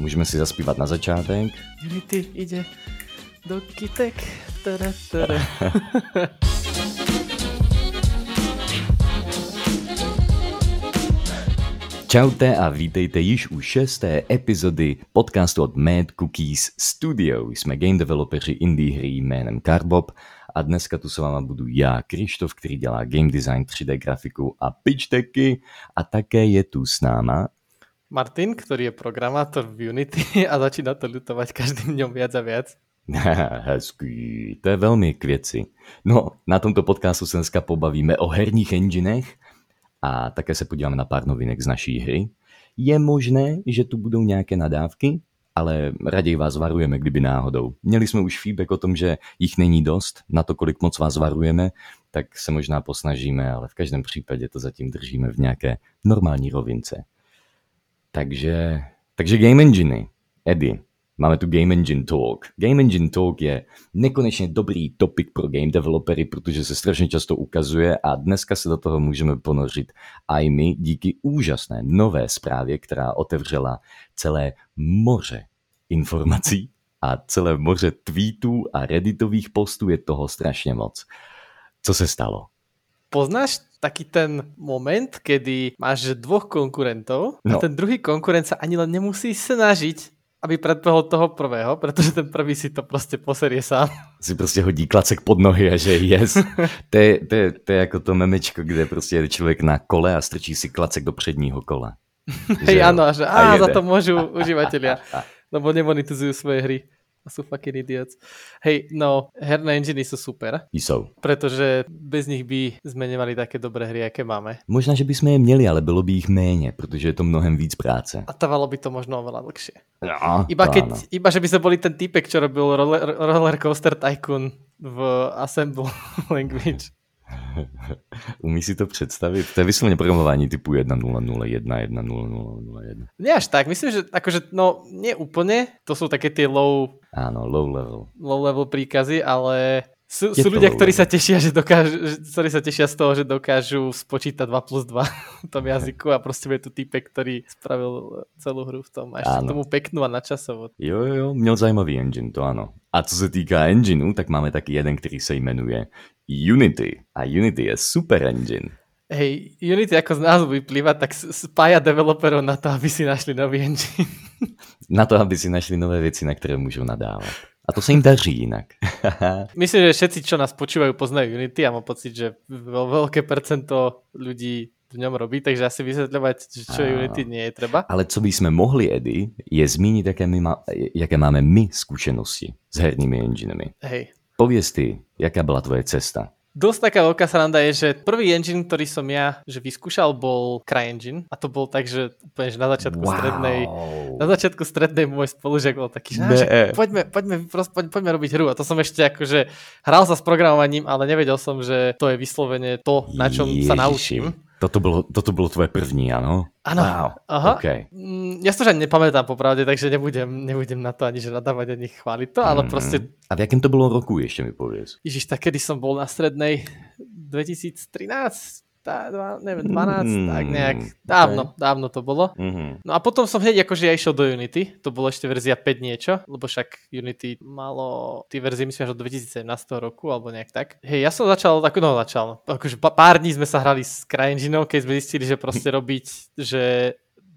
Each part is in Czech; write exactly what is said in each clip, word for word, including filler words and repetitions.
Můžeme si zaspívat na začátek. Unity ide do kytek. Tada, tada. Čaute a vítejte již u šesté epizody podcastu od Mad Cookies Studio. Jsme game developeři indie hry jménem Carbob a dneska tu s váma budu já, Krištof, který dělá game design, tři dé grafiku a pitch decky, a také je tu s náma Martin, ktorý je programátor v Unity a začína to ľutovať každým dňom viac a viac. Hezký, to je velmi k věci. No, na tomto podcastu se dneska pobavíme o herních enginech a také se podíváme na pár novinek z naší hry. Je možné, že tu budou nějaké nadávky, ale raději vás varujeme, kdyby náhodou. Měli jsme už feedback o tom, že jich není dost, na to, kolik moc vás varujeme, tak se možná posnažíme, ale v každém případě to zatím držíme v nějaké normální rovince. Takže, takže Game Enginy. Eddie, máme tu Game Engine Talk. Game Engine Talk je nekonečně dobrý topik pro game developery, protože se strašně často ukazuje a dneska se do toho můžeme ponořit i my díky úžasné nové zprávě, která otevřela celé moře informací a celé moře tweetů a redditových postů, je toho strašně moc. Co se stalo? Poznáš taký ten moment, kedy máš dvoch konkurentov a No. ten druhý konkurent sa ani len nemusí snažiť, aby predbehol toho prvého, pretože ten prvý si to proste poserie sám. Si prostě hodí klacek pod nohy a že yes. To je, to je, to je jako to memečko, kde prostě jede člověk na kole a strčí si klacek do předního kola. Hej, áno, a že á, jede. za to môžu užívateľia, lebo nemonetizujú svoje hry. A sú fucking idiots. Hej, no, herné enginy sú super, Jsou. pretože bez nich by sme nemali také dobré hry, aké máme. Možná, že bychom je měli, ale bylo by jich méně, protože je to mnohem víc práce. A trvalo by to možno oveľa dlhšie. No, Iba, to keď, áno. iba že by sme boli ten typek, čo robil roller, roller Coaster Tycoon v Assemble Language. Umíš si to představit? To je vyslovně programování typu jedna nula nula jedna jedna nula nula nula jedna. Nie až tak, myslím, že akože, no, nie úplne, to sú také tie low, Áno, low level. low level príkazy, ale sú, Je sú to ľudia, low ktorí level. sa tešia, že dokážu, že- ktorí sa tešia z toho, že dokážu spočítať dva plus dva v tom jazyku a proste je tu typek, ktorý spravil celú hru v tom a ešte Áno. tomu peknú a načasovo. Jo, jo, jo, měl zajímavý engine, to ano. A co se týká engineu, tak máme taky jeden, který se jmenuje Unity. A Unity je super engine. Hej, Unity ako z názvu vyplýva, tak s- spája developerov na to, aby si našli nový engine. Na to, aby si našli nové věci, na které můžou nadávat. A to se jim daří jinak. Myslím, že všetci, čo nás počúvajú, poznajú Unity a mám pocit, že veľ- veľké percento ľudí v ňom robí, takže asi vysvetľovať, že čo je Áno. Unity, nie je treba. Ale co bychom mohli, Eddie, je zmínit, jaké, my má, jaké máme my zkušenosti s hernými enginemi. Hej. Pověz ty, jaká byla tvoje cesta? Dosť taká veľká sranda je, že prvý engine, ktorý som ja že vyskúšal, bol CryEngine a to bol tak, že úplne že na začiatku strednej na začiatku strednej môj spolužiak bol taký, že, Ne. že poďme, poďme, prost, poď, poďme robiť hru a to som ešte akože hral sa s programovaním, ale nevedel som, že to je vyslovene to, na čom sa Ježiši. naučím. Toto bylo, toto bylo tvoje první, ano? Áno, Wow. aha. Okay. Mm, Ja si to už ani nepamätám popravde, takže nebudem, nebudem na to ani že nadávať, ani chváliť to, ale Mhm. proste, A v jakém to bylo roku, ještě mi pověz? ježiš, tak kedy som bol na strednej dvetisíctrinásť, tá, dva, neviem, dvanásť, Mm, tak nejak, okay. dávno, dávno to bolo. Mhm. No a potom som hneď akože ja išiel do Unity, to bolo ešte verzia päť niečo, lebo však Unity malo tie verzie myslím až od dvetisícsedemnásť roku, alebo nejak tak. Hej, ja som začal, tak no začal, akože pa- pár dní sme sa hrali s CryEngineom, keď sme zistili, že proste robiť, že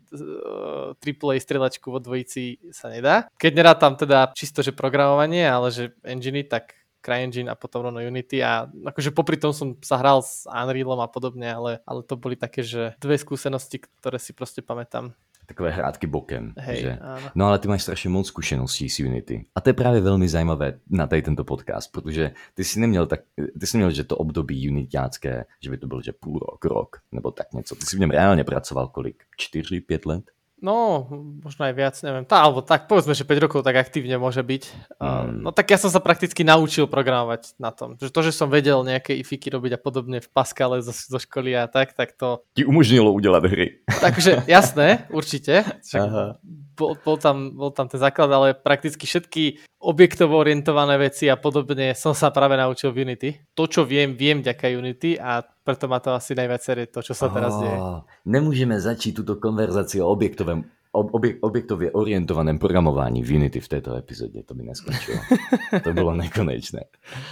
uh, triple A strieľačku vo dvojici sa nedá. Keď nerátam teda čisto, že programovanie, ale že enginy, tak CryEngine a potom rovno Unity a akože popri tom som sa hral s Unrealom a podobne, ale, ale to boli také, že dve skúsenosti, ktoré si proste pamätám. Takové hrátky bokem. Hej, Že? áno. No ale ty máš strašně moc zkušeností s Unity. A to je právě velmi zajímavé na tady tento podcast, protože ty jsi neměl tak, ty jsi měl, že to období unitácké, že by to byl, že půl rok, rok, nebo tak něco. Ty jsi v něm reálně pracoval kolik? čtyři, pět let? No, možno aj viac, neviem. Tá, alebo tak, povedzme, že päť rokov tak aktívne môže byť. Mm. No tak ja som sa prakticky naučil programovať na tom. Že to, že som vedel nejaké ifiky robiť a podobne v Pascale zo, zo školy a tak, tak to... Ti umožnilo udělat hry. Takže jasné, určite. Však Aha. bol, bol, tam, bol tam ten základ, ale prakticky všetky objektovo orientované veci a podobne som sa práve naučil v Unity. To, čo viem, viem vďaka Unity a preto ma to asi najviac serie to, čo sa teraz deje. Nemůžeme začít tuto konverzaci o objektovém Obje, objektově orientovaném programování v Unity v této epizodě, to by neskončilo. To bylo nekonečné.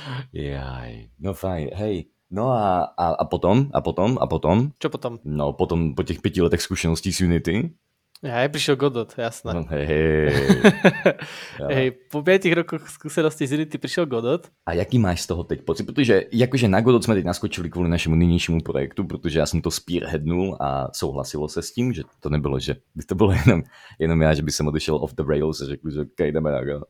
Jaj, no fajn, hej. No a, a, a potom, a potom, a potom? Čo potom? No potom po těch pěti letech zkušeností s Unity. Ja, prišiel Godot, jasné. No, hej, hej. Hej, po piatich rokoch skúsenosti z Unity prišiel Godot. A jaký máš z toho teď pocit? Protože jakože na Godot jsme teď naskočili kvůli našemu nynějšímu projektu, protože já jsem to spearheadnul a souhlasilo se s tím, že to nebylo, že by to bylo jenom, jenom já, že by jsem odešel off the rails a řekl, že okay, jdeme na Godot.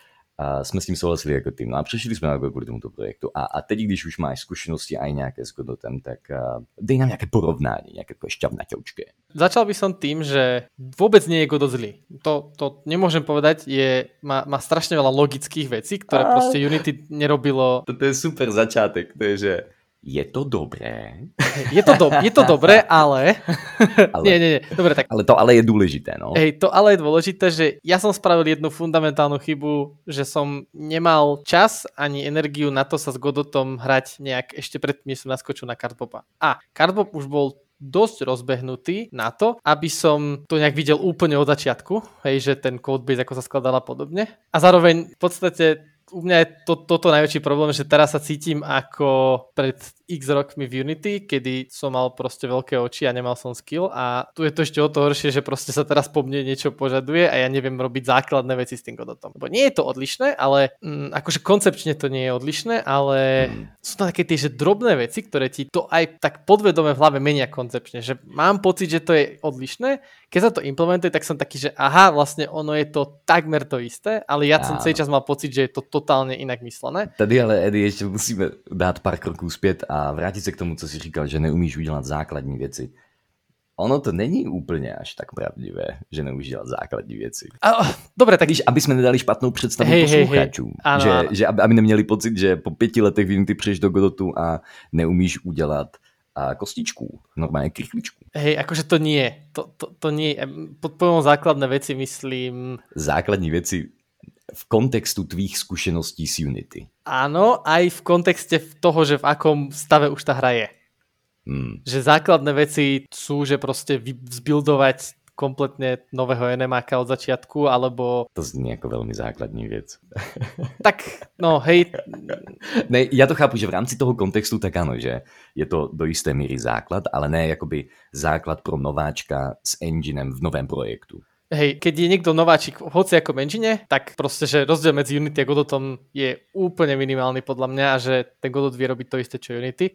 A jsme s tím souhlasili jako tým. No a přešli jsme na Godot kvůli tomuto projektu. A, a teď, když už máš zkušenosti aj nějaké s Godotem, tak uh, dej nám nějaké porovnání, nějaké šťavnaťoučké. Začal by som tým, že vôbec nie je Godot zlý. To, to nemôžem povedať, je, má, má strašne veľa logických vecí, ktoré a... proste Unity nerobilo. To je super začátek, to je, že je to dobré. Je to, do, je to dobré, ale... ale... nie, nie, nie. Dobre, tak... Ale to ale je dôležité, no. Hej, to ale je dôležité, že ja som spravil jednu fundamentálnu chybu, že som nemal čas ani energiu na to sa s Godotom hrať nejak ešte predtým, než som naskočil na Cardboba. A Cardbob už bol dosť rozbehnutý na to, aby som to nejak videl úplne od začiatku, hej, že ten codebase ako sa skladal a podobne. A zároveň v podstate u mňa je to, toto najväčší problém, že teraz sa cítim ako pred x rokmi v Unity, kedy som mal proste veľké oči a nemal som skill a tu je to ešte o to horšie, že proste sa teraz po mne niečo požaduje a ja neviem robiť základné veci s tým Godotom. Lebo nie je to odlišné, ale mm, akože koncepčne to nie je odlišné, ale mm. sú to také tie že drobné veci, ktoré ti to aj tak podvedome v hlave menia koncepčne, že mám pocit, že to je odlišné. Keď sa to implementuje, tak som taký, že aha, vlastne ono je to takmer to isté, ale ja som celý čas mal pocit, že je to totálne inak myslené. Tady ale, Eddie, ještě musíme dát pár kroků zpět a vrátit se k tomu, co jsi říkal, že neumíš udělat základní věci. Ono to není úplně až tak pravdivé, že neumíš dělat základní věci. A, dobre, tak... Když, aby jsme nedali špatnou představu hej, posluchačům, hej, hej. Áno, že, áno. že aby, aby neměli pocit, že po pěti letech v Unity přijdeš do Godotu a neumíš udělat a kostičku, normálne krychličku. Hej, akože to nie. To, to, to nie. Pod pojmom základné veci myslím... Základní veci v kontextu tvých skúseností s Unity. Áno, aj v kontexte toho, že v akom stave už tá hra je. Hmm. Že základné veci sú, že proste vzbuildovať kompletne nového enemáka od začiatku, alebo... To znie ako veľmi základní vec. Tak, no hej. Ne, ja to chápu, že v rámci toho kontextu tak áno, že je to do isté míry základ, ale ne akoby základ pro nováčka s enginem v novém projektu. Hej, keď je niekto nováčik v hociakom engine, tak proste, že rozdiel medzi Unity a Godotom je úplne minimálny podľa mňa a že ten Godot vie robiť to isté, čo Unity.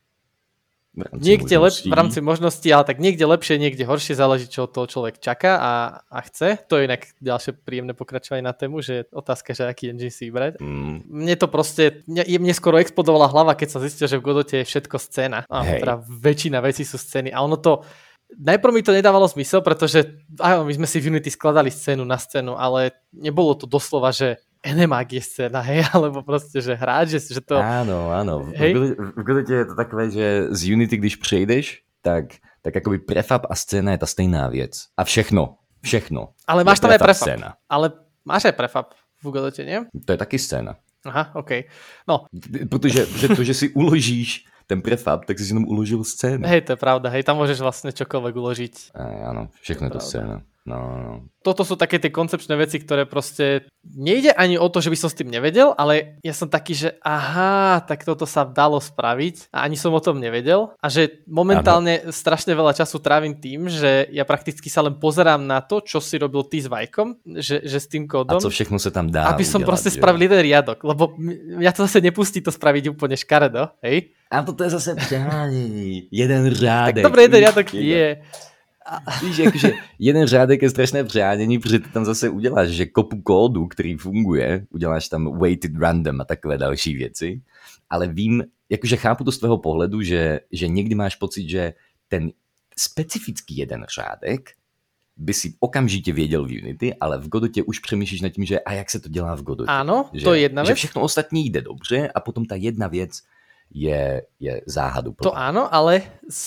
Niekde lep- v rámci možností, ale tak niekde lepšie, niekde horšie, záleží, čo od toho človek čaká a, a chce. To je inak ďalšie príjemné pokračovanie na tému, že otázka, že aký engine si vybrať. Mm. Mne to proste, mne, mne skoro explodovala hlava, keď som zistil, že v Godote je všetko scéna. A teda väčšina vecí sú scény. A ono to, najprv mi to nedávalo zmysel, pretože áno, my sme si v Unity skladali scénu na scénu, ale nebolo to doslova, že enemák je scéna, hej, alebo proste, že hráč, že, že to... Áno, áno. Hej? V Godote je to takové, že z Unity, když přejdeš, tak, tak akoby prefab a scéna je tá stejná věc. A všechno, všechno. Ale máš tam aj prefab. Scéna. Ale máš aj prefab v Godote, nie? To je taky scéna. Aha, okej. Okay. No. Protože že to, že si uložíš ten prefab, tak si jenom uložil scénu. Hej, to je pravda, hej, tam môžeš vlastne čokoľvek uložiť. Aj, áno, všechno je to scéna. No, no. Toto sú také tie koncepčné veci, ktoré proste nejde ani o to, že by som s tým nevedel, ale ja som taký, že aha, tak toto sa dalo spraviť a ani som o tom nevedel a že momentálne ano. Strašne veľa času trávim tým, že ja prakticky sa len pozerám na to, čo si robil ty s Vajkom, že, že s tým kódom. A co všechno sa tam dá aby som udelať, proste že? Spravil jeden riadok, lebo ja to zase nepustí to spraviť úplne škaredo, hej? A toto je zase přehánění. Jeden řádek. Tak dobre, jeden riadok je... A... Víš, jakože jeden řádek je strašné přehánění, protože ty tam zase uděláš, že kopu kódu, který funguje, uděláš tam weighted random a takové další věci, ale vím, jakože chápu to z tvého pohledu, že, že někdy máš pocit, že ten specifický jeden řádek by si okamžitě věděl v Unity, ale v Godotě už přemýšlíš nad tím, že a jak se to dělá v Godotě. Áno, že, to je jedna že vec. všechno ostatní jde dobře a potom ta jedna věc je, je záhadu. To áno, ale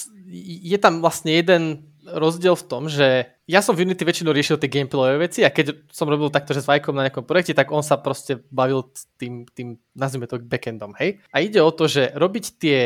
je tam vlastne jeden rozdiel v tom, že ja som v Unity väčšinou riešil tie gameplayové veci a keď som robil takto, že s Vajkom na nejakom projekte, tak on sa proste bavil tým, tým nazvime to backendom, hej? A ide o to, že robiť tie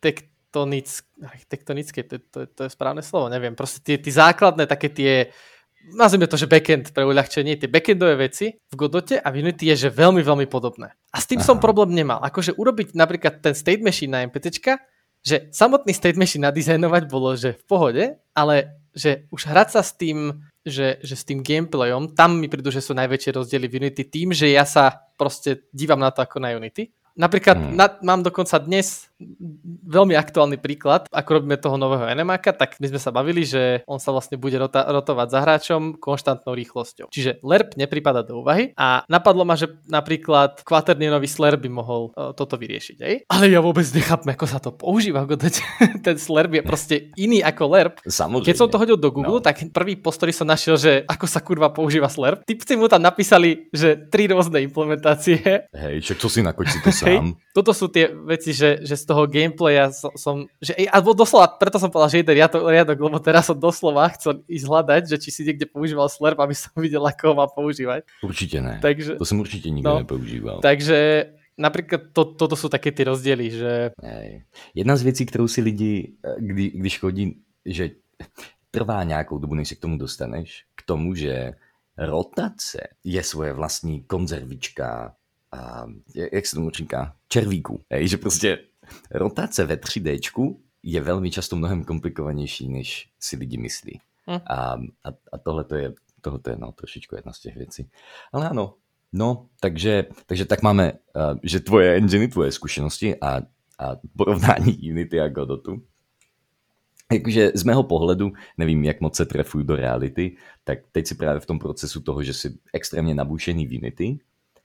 architektonické, architektonické, to, to, to je správne slovo, neviem, proste tie, tie základné také tie nazvime to, že backend pre uľahčenie, tie backendové veci v Godote a v Unity je, že veľmi, veľmi podobné. A s tým Aha. som problém nemal. Akože urobiť napríklad ten state machine na NPCčka, že samotný state machine nadizajnovať bolo, že v pohode, ale že už hrať sa s tým, že, že s tým gameplayom, tam mi prídu, že sú najväčšie rozdiely v Unity tým, že ja sa proste dívam na to ako na Unity. Napríklad hmm. na, mám dokonca dnes veľmi aktuálny príklad, ako robíme toho nového enemáka, tak my sme sa bavili, že on sa vlastne bude rota- rotovať za hráčom konštantnou rýchlosťou. Čiže lerp nepripada do úvahy a napadlo ma, že napríklad kvaternierový slurp by mohol uh, toto vyriešiť. Ej? Ale ja vôbec nechápem, ako sa to používa. Ten slurp je proste iný ako lerp. Samozrejme. Keď som to hodil do Google, no. tak prvý post, ktorý som našiel, že ako sa kurva používa slurp, typci mu tam napísali, že tri rôzne implementácie. Hej, však to si nakočí to sám. Hej, toto sú tie veci, že, že z toho gameplaya som, som že, alebo doslova, preto som povedal, že jeden riadok, riadok, lebo teraz som doslova chcel ísť hľadať, že či si niekde používal slurp, aby som videl, ako ho má používať. Určite ne, takže, to som určite nikdy no, nepoužíval. Takže napríklad to, toto sú také tie rozdiely, že... Hej. Jedna z věcí, kterou si lidi, kdy, když chodí, že trvá nějakou dobu, než se k tomu dostaneš, k tomu, že rotace je svoje vlastní konzervička, a jak se tomu říká, červíku. Hej, že prostě rotace ve tři déčku je velmi často mnohem komplikovanější, než si lidi myslí. Hm. A, a, a tohle to je, tohle to je no, trošičku jedna z těch věcí. Ale ano, no, takže, takže tak máme, uh, že tvoje engine, tvoje zkušenosti a, a porovnání Unity a Godotu. Jakože z mého pohledu, nevím, jak moc se trefuju do reality, tak teď si právě v tom procesu toho, že jsi extrémně nabušený v Unity.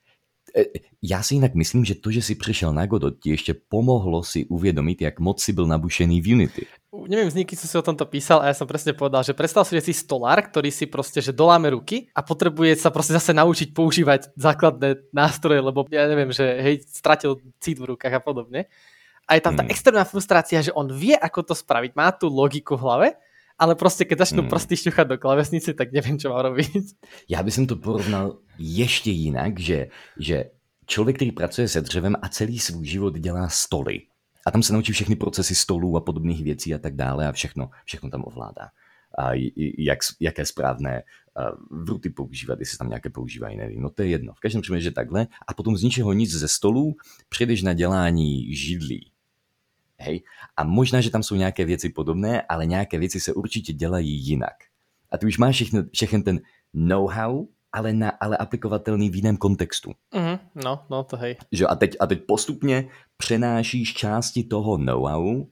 Já si jinak myslím, že to, že si přišel na Godot, ti ještě pomohlo si uvědomit, jak moc si byl nabušený v Unity. Neviem, z nikým som si o tomto písal a ja som presne povedal, že predstav si, že si stolár, ktorý si proste, že doláme ruky a potrebuje sa proste zase naučiť používať základné nástroje, lebo ja neviem, že hej, stratil cít v rukách a podobne. A je tam tá hmm. extrémna frustrácia, že on vie, ako to spraviť, má tú logiku v hlave, ale prostě keď začnu hmm. prsty šťuchat do klávesnice, tak nevím, čo mám robiť. Já bych to porovnal ještě jinak, že, že člověk, který pracuje se dřevem a celý svůj život dělá stoly. A tam se naučí všechny procesy stolů a podobných věcí a tak dále a všechno, všechno tam ovládá. A jak, jaké správné vruty používat, jestli tam nějaké používají, nevím. No to je jedno. V každém případě, že takhle. A potom z ničeho nic ze stolů přijdeš na dělání židlí. Hej? A možná, že tam jsou nějaké věci podobné, ale nějaké věci se určitě dělají jinak. A ty už máš všechno, všechny ten know-how, ale, na, ale aplikovatelný v jiném kontextu. Mm, no, no to hej. Že a, teď, a teď postupně přenášíš části toho know-how um,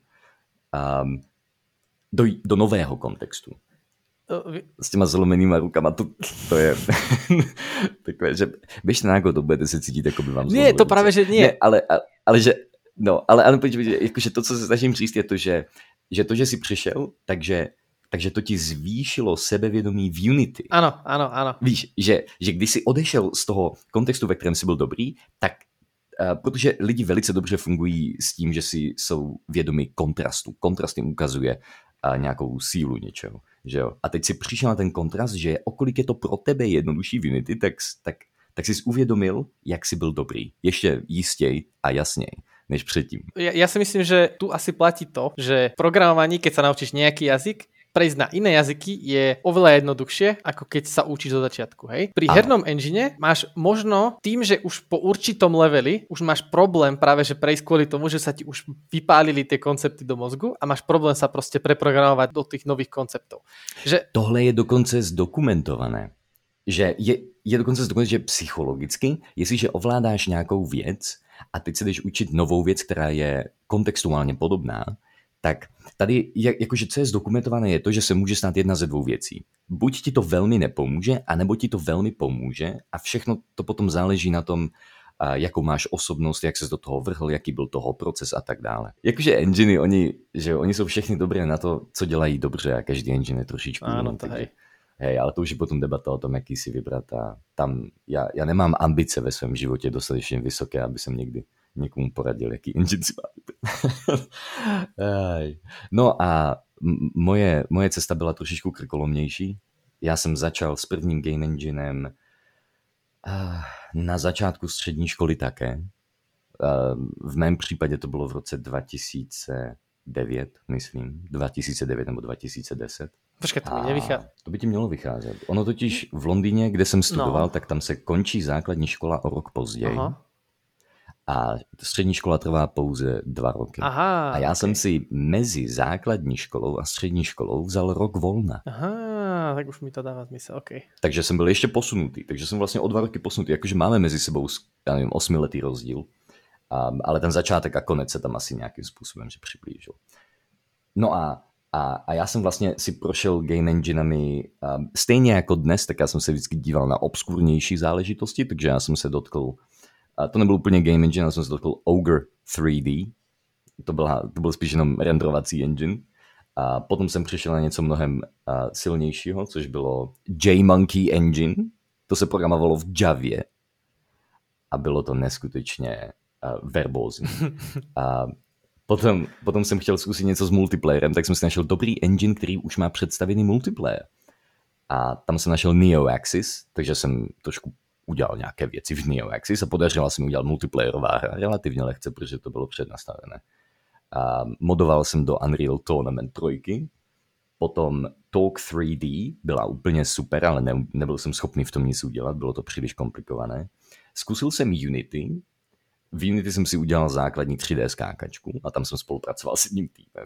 do, do nového kontextu. S těma zlomenýma rukama, to, to je takové, že běžte na to budete se cítit, jako by vám zlomili. Nie, to právě, že nie. Ne, ale, ale, ale že No, ale, ale jakože to, co se snažím říct, je to, že, že to, že jsi přišel, takže, takže to ti zvýšilo sebevědomí v Unity. Ano, ano, ano. Víš, že, že když jsi odešel z toho kontextu, ve kterém jsi byl dobrý, tak uh, protože lidi velice dobře fungují s tím, že si jsou vědomí kontrastu. Kontrast jim ukazuje uh, nějakou sílu něčeho. Že jo? A teď si přišel na ten kontrast, že okolik je to pro tebe jednodušší v Unity, tak, tak, tak jsi uvědomil, jak jsi byl dobrý. Ještě jistěji a jasněji než předtím. Ja, ja si myslím, že tu asi platí to, že v programovaní, keď sa naučíš nejaký jazyk, prejsť na iné jazyky je oveľa jednoduchšie, ako keď sa učíš do začiatku. Hej? Pri Aha. hernom engine máš možno tým, že už po určitom leveli už máš problém práve, že prejsť kvôli tomu, že sa ti už vypálili tie koncepty do mozgu a máš problém sa proste preprogramovať do tých nových konceptov. Že... Tohle je dokonce zdokumentované. Že je, je dokonce zdokumentované, že psychologicky, jestliže ovládáš nějakou věc, a teď se jdeš učit novou věc, která je kontextuálně podobná, tak tady, jakože co je zdokumentované, je to, že se může stát jedna ze dvou věcí. Buď ti to velmi nepomůže, anebo ti to velmi pomůže a všechno to potom záleží na tom, jakou máš osobnost, jak ses do toho vrhl, jaký byl toho proces a tak dále. Jakože enginy, oni, že oni jsou všechny dobré na to, co dělají dobře a každý engine je trošičku. Áno, to hej. Hej, ale to už je potom debata o tom, jaký si vybrat a tam já, já nemám ambice ve svém životě dostatečně vysoké, aby jsem někdy někomu poradil, jaký engine si má vybrat. No a moje, moje cesta byla trošičku krkolomnější. Já jsem začal s prvním game enginem na začátku střední školy také. V mém případě to bylo v roce dva tisíce devět, myslím. dva tisíce devět nebo dva tisíce deset. Počkej, to mi nevychází. To by ti mělo vycházet. Ono totiž v Londýně, kde jsem studoval, No. tak tam se končí základní škola o rok později. Aha. A střední škola trvá pouze dva roky. Aha, a já okay. jsem si mezi základní školou a střední školou vzal rok volna. Aha, tak už mi to dává smysl, ok. Takže jsem byl ještě posunutý, takže jsem vlastně o dva roky posunutý, jakože máme mezi sebou, já nevím, osmiletý rozdíl, um, ale ten začátek a konec se tam asi nějakým způsobem že přiblížil. No a, a, a já jsem vlastně si prošel game enginami um, stejně jako dnes, tak já jsem se vždycky díval na obskurnější záležitosti, takže já jsem se dotkl, a to nebyl úplně game engine, ale jsem se dotkl Ogre tři dé, to, byla, to byl spíš jenom renderovací engine. A potom jsem přišel na něco mnohem uh, silnějšího, což bylo JMonkey Engine. To se programovalo v Javě a bylo to neskutečně uh, verbózní. A potom, potom jsem chtěl zkusit něco s multiplayerem, tak jsem si našel dobrý engine, který už má představený multiplayer. A tam jsem našel NeoAxis, takže jsem trošku udělal nějaké věci v NeoAxis a podařila se mi udělat multiplayerová hra relativně lehce, protože to bylo přednastavené. A modoval jsem do Unreal Tournament tři, potom Talk tři dé byla úplně super, ale ne, nebyl jsem schopný v tom nic udělat, bylo to příliš komplikované. Zkusil jsem Unity, v Unity jsem si udělal základní tři dé skákačku a tam jsem spolupracoval s jedním týmem.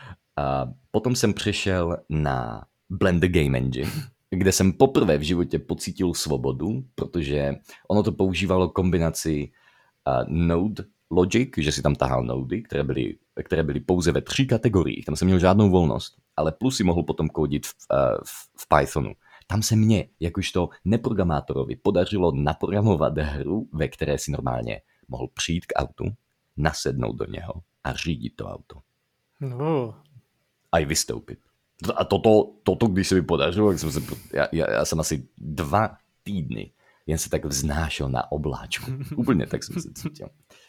A potom jsem přešel na Blender Game Engine, kde jsem poprvé v životě pocítil svobodu, protože ono to používalo kombinaci uh, Node Logic, že si tam tahal nody, které byly, které byly pouze ve tří kategoriích. Tam jsem měl žádnou volnost, ale plus si mohl potom kódit v, v, v Pythonu. Tam se mně, jakožto neprogramátorovi, podařilo naprogramovat hru, ve které si normálně mohl přijít k autu, nasednout do něho a řídit to auto. No. A i vystoupit. A toto, toto když se mi podařilo, tak jsem se, já, já, já jsem asi dva týdny jen se tak vznášel na obláčku. Úplně tak jsem se cítil.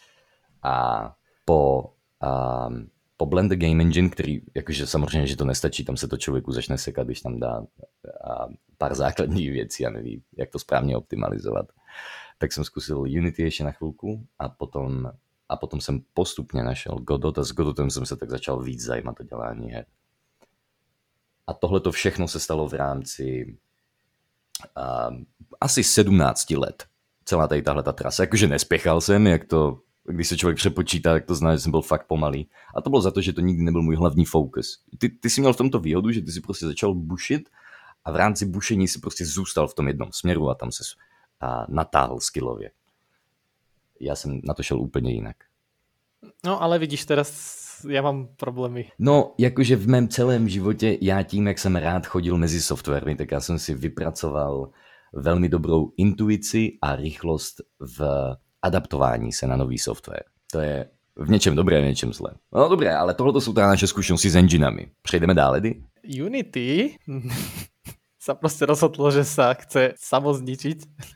A po, um, po Blender Game Engine, který, jakože samozřejmě, že to nestačí, tam se to člověku začne sekat, když tam dá a, pár základních věcí a neví, jak to správně optimalizovat. Tak jsem zkusil Unity ještě na chvilku a potom, a potom jsem postupně našel Godot a s Godotem jsem se tak začal víc zajímat o dělání her. A tohle to všechno se stalo v rámci um, asi sedmnáct let. Celá tady tahle ta trasa. Jakože nespěchal jsem, jak to když se člověk přepočítá, tak to znamená, že jsem byl fakt pomalý. A to bylo za to, že to nikdy nebyl můj hlavní fokus. Ty, ty jsi měl v tomto výhodu, že ty si prostě začal bušit a v rámci bušení si prostě zůstal v tom jednom směru a tam se a, natáhl skillově. Já jsem na to šel úplně jinak. No, ale vidíš, teraz já mám problémy. No, jakože v mém celém životě, já tím, jak jsem rád chodil mezi softwarmi, tak já jsem si vypracoval velmi dobrou intuici a rychlost v adaptování se na nový software. To je v něčem dobré, v něčem zlé. No dobré, ale tohle jsou teda naše zkušenosti s enginami. Přejdeme dále, Edy? Unity sa proste rozhodlo, že sa chce samozničiť.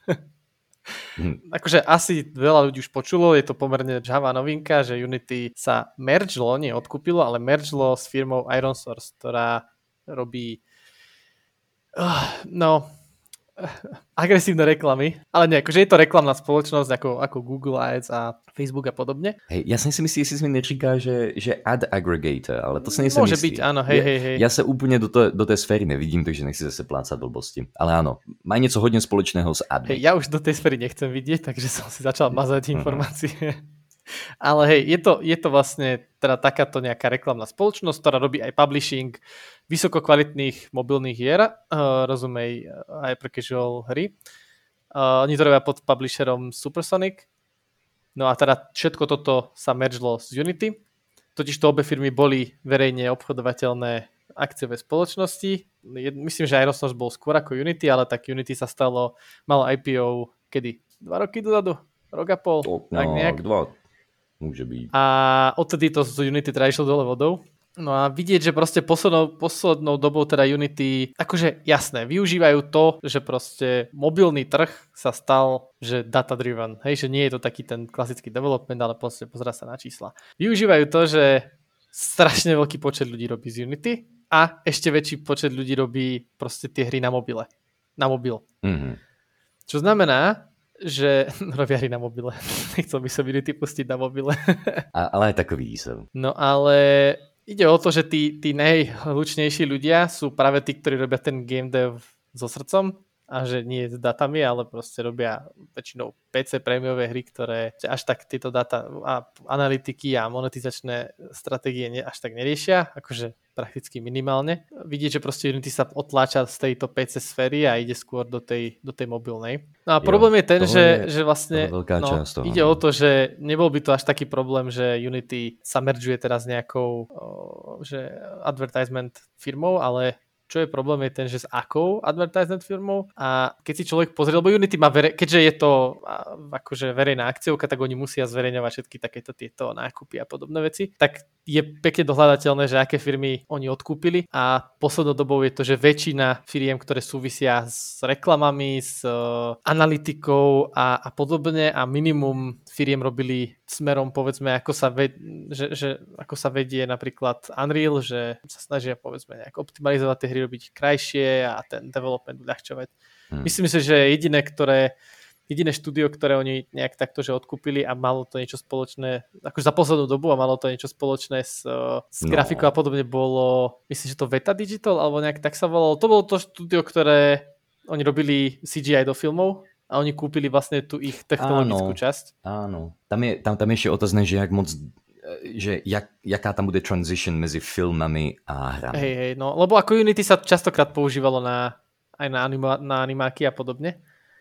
hm. Akože asi veľa ľudí už počulo, je to pomerne žhavá novinka, že Unity sa mergelo, nie odkúpilo, ale mergelo s firmou ironSource, ktorá robí uh, no agresívne reklamy, ale nie, akože je to reklamná spoločnosť ako, ako Google Ads a Facebook a podobne. Hej, já jsem si myslel, jestli jsi mi neříká, že, že ad aggregator, ale to se nejsem Môže jistý. byť, áno, hej, hej, hej. Já se úplně do, to, do té sféry nevidím, takže nechci zase plácat blbosti. Ale ano, má něco hodně společného s admi. Hej, ja už do tej sféry nechcem vidieť, takže som si začal mazať informácie. Ale hej, je to, je to vlastne teda takáto nejaká reklamná spoločnosť, ktorá robí aj publishing vysokokvalitných mobilných hier, uh, rozumej aj pre casual hry. Uh, oni to robia pod publisherom Supersonic. No a teda všetko toto sa mergelo z Unity. Totiž to obe firmy boli verejne obchodovateľné akciové spoločnosti. Myslím, že ironSource bol skôr ako Unity, ale tak Unity sa stalo, malo í pé ó kedy? Dva roky dozadu? Rok a pol? To, tak no, nejak. Dva. Môže byť. A odtedy to z Unity teda išlo dole vodou. No a vidieť, že proste poslednou, poslednou dobou teda Unity, akože jasné, využívajú to, že proste mobilný trh sa stal, že data driven, hej, že nie je to taký ten klasický development, ale proste pozerá sa na čísla. Využívajú to, že strašne veľký počet ľudí robí z Unity a ešte väčší počet ľudí robí proste tie hry na mobile. Na mobil. Mm-hmm. Čo znamená, že robia hry na mobile. Nechcel by som Unity pustiť na mobile. A, ale takový jsem. No ale ide o to, že tí, tí najhlučnejší ľudia sú práve tí, ktorí robia ten game dev so srdcom a že nie s datami, ale proste robia väčšinou pé cé prémiové hry, ktoré až tak tieto data a analytiky a monetizačné stratégie ne, až tak neriešia, akože prakticky minimálne. Vidieť, že proste Unity sa otláča z tejto pé cé sféry a ide skôr do tej, do tej mobilnej. No a jo, problém je ten, že, je, že vlastne no, časť, ide o to, že nebol by to až taký problém, že Unity sa meržuje teraz nejakou o, že advertisement firmou, ale čo je problém je ten, že s akou advertisement firmou a keď si človek pozrie, lebo Unity má, vere, keďže je to akože verejná akciovka, tak oni musia zverejňovať všetky takéto tieto nákupy a podobné veci, tak je pekne dohľadateľné, že aké firmy oni odkúpili a poslednou dobou je to, že väčšina firiem, ktoré súvisia s reklamami, s uh, analytikou a, a podobne a minimum firiem robili smerom, povedzme, ako sa, ved, že, že, ako sa vedie napríklad Unreal, že sa snažia, povedzme, nejak optimalizovať tie hry, robiť krajšie a ten development uľahčovať. Hmm. Myslím si, že jediné, ktoré Jediné štúdio, ktoré oni nejak takto že odkúpili a malo to niečo spoločné, akože za poslednú dobu a malo to niečo spoločné s, s no. grafikou a podobne bolo, myslím, že to Veta Digital, alebo nejak tak sa volalo. To bolo to štúdio, ktoré oni robili C G I do filmov a oni kúpili vlastne tú ich technologickú áno, časť. Áno, tam je, tam, tam je ešte otázne, že jak moc že jak, jaká tam bude transition mezi filmami a hrami. Hej, hej, no, lebo ako Unity sa častokrát používalo na, aj na, anima, na animáky a podobne.